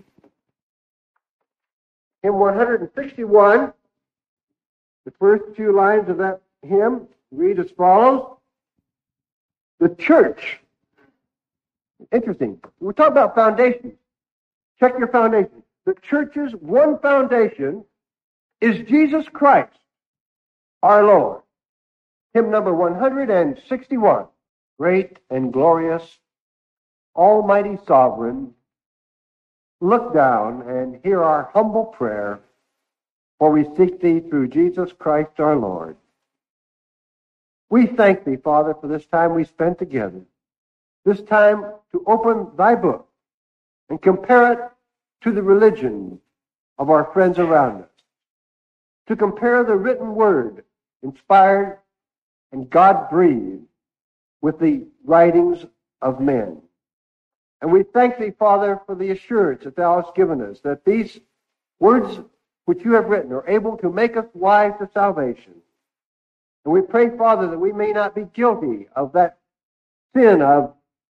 Hymn 161, the first 2 lines of that hymn read as follows: the church. Interesting. We're talking about foundations. Check your foundation. The church's one foundation is Jesus Christ, our Lord. Hymn number 161. Great and glorious, almighty sovereign, look down and hear our humble prayer, for we seek thee through Jesus Christ our Lord. We thank thee, Father, for this time we spent together, this time to open thy book and compare it to the religion of our friends around us, to compare the written word, inspired and God-breathed, with the writings of men. And we thank thee, Father, for the assurance that thou hast given us, that these words which you have written are able to make us wise to salvation. And we pray, Father, that we may not be guilty of that sin of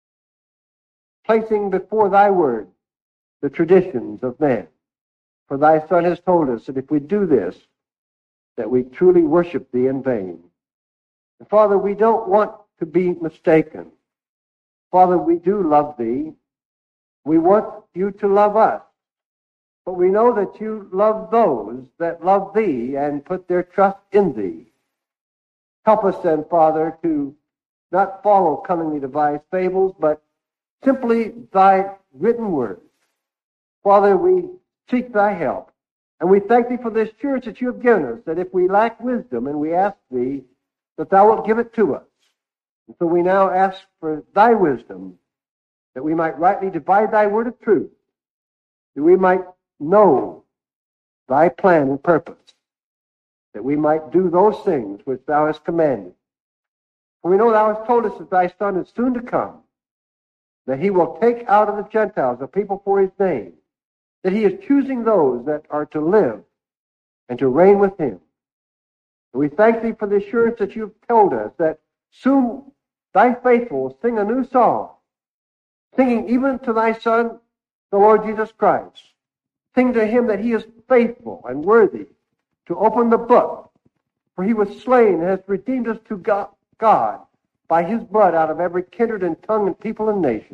placing before thy word the traditions of man. For thy Son has told us that if we do this, that we truly worship thee in vain. And Father, we don't want to be mistaken. Father, we do love thee. We want you to love us. But we know that you love those that love thee and put their trust in thee. Help us then, Father, to not follow cunningly devised fables, but simply thy written word. Father, we seek thy help. And we thank thee for this assurance that you have given us, that if we lack wisdom and we ask thee, that thou wilt give it to us. And so we now ask for thy wisdom, that we might rightly divide thy word of truth, that we might know thy plan and purpose, that we might do those things which thou hast commanded. For we know thou hast told us that thy Son is soon to come, that he will take out of the Gentiles a people for his name, that he is choosing those that are to live and to reign with him. And we thank thee for the assurance that you have told us that soon thy faithful will sing a new song, singing even to thy Son, the Lord Jesus Christ. Sing to him that he is faithful and worthy to open the book, for he was slain and has redeemed us to God by his blood out of every kindred and tongue and people and nation,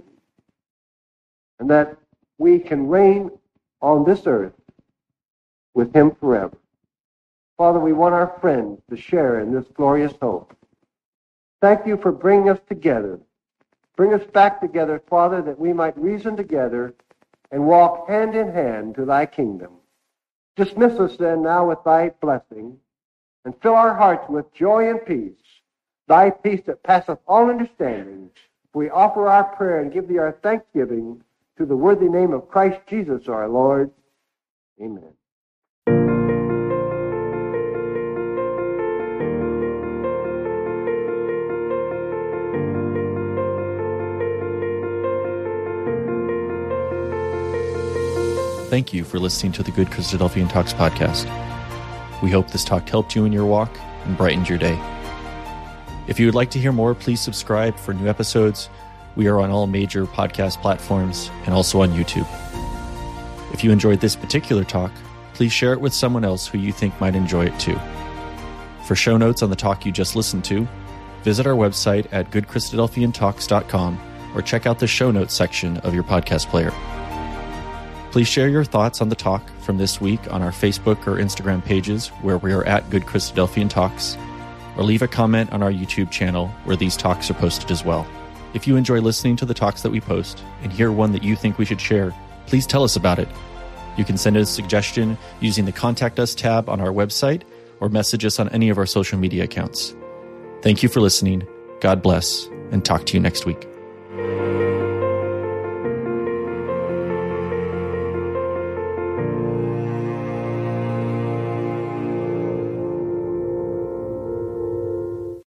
and that we can reign on this earth with him forever. Father, we want our friends to share in this glorious hope. Thank you for bringing us together. Bring us back together, Father, that we might reason together and walk hand in hand to thy kingdom. Dismiss us then now with thy blessing, and fill our hearts with joy and peace, thy peace that passeth all understanding. We offer our prayer and give thee our thanksgiving to the worthy name of Christ Jesus our Lord. Amen. Thank you for listening to the Good Christadelphian Talks podcast. We hope this talk helped you in your walk and brightened your day. If you would like to hear more, please subscribe for new episodes. We are on all major podcast platforms and also on YouTube. If you enjoyed this particular talk, please share it with someone else who you think might enjoy it too. For show notes on the talk you just listened to, visit our website at goodchristadelphiantalks.com or check out the show notes section of your podcast player. Please share your thoughts on the talk from this week on our Facebook or Instagram pages where we are at Good Christadelphian Talks, or leave a comment on our YouTube channel where these talks are posted as well. If you enjoy listening to the talks that we post and hear one that you think we should share, please tell us about it. You can send us a suggestion using the Contact Us tab on our website or message us on any of our social media accounts. Thank you for listening. God bless, and talk to you next week.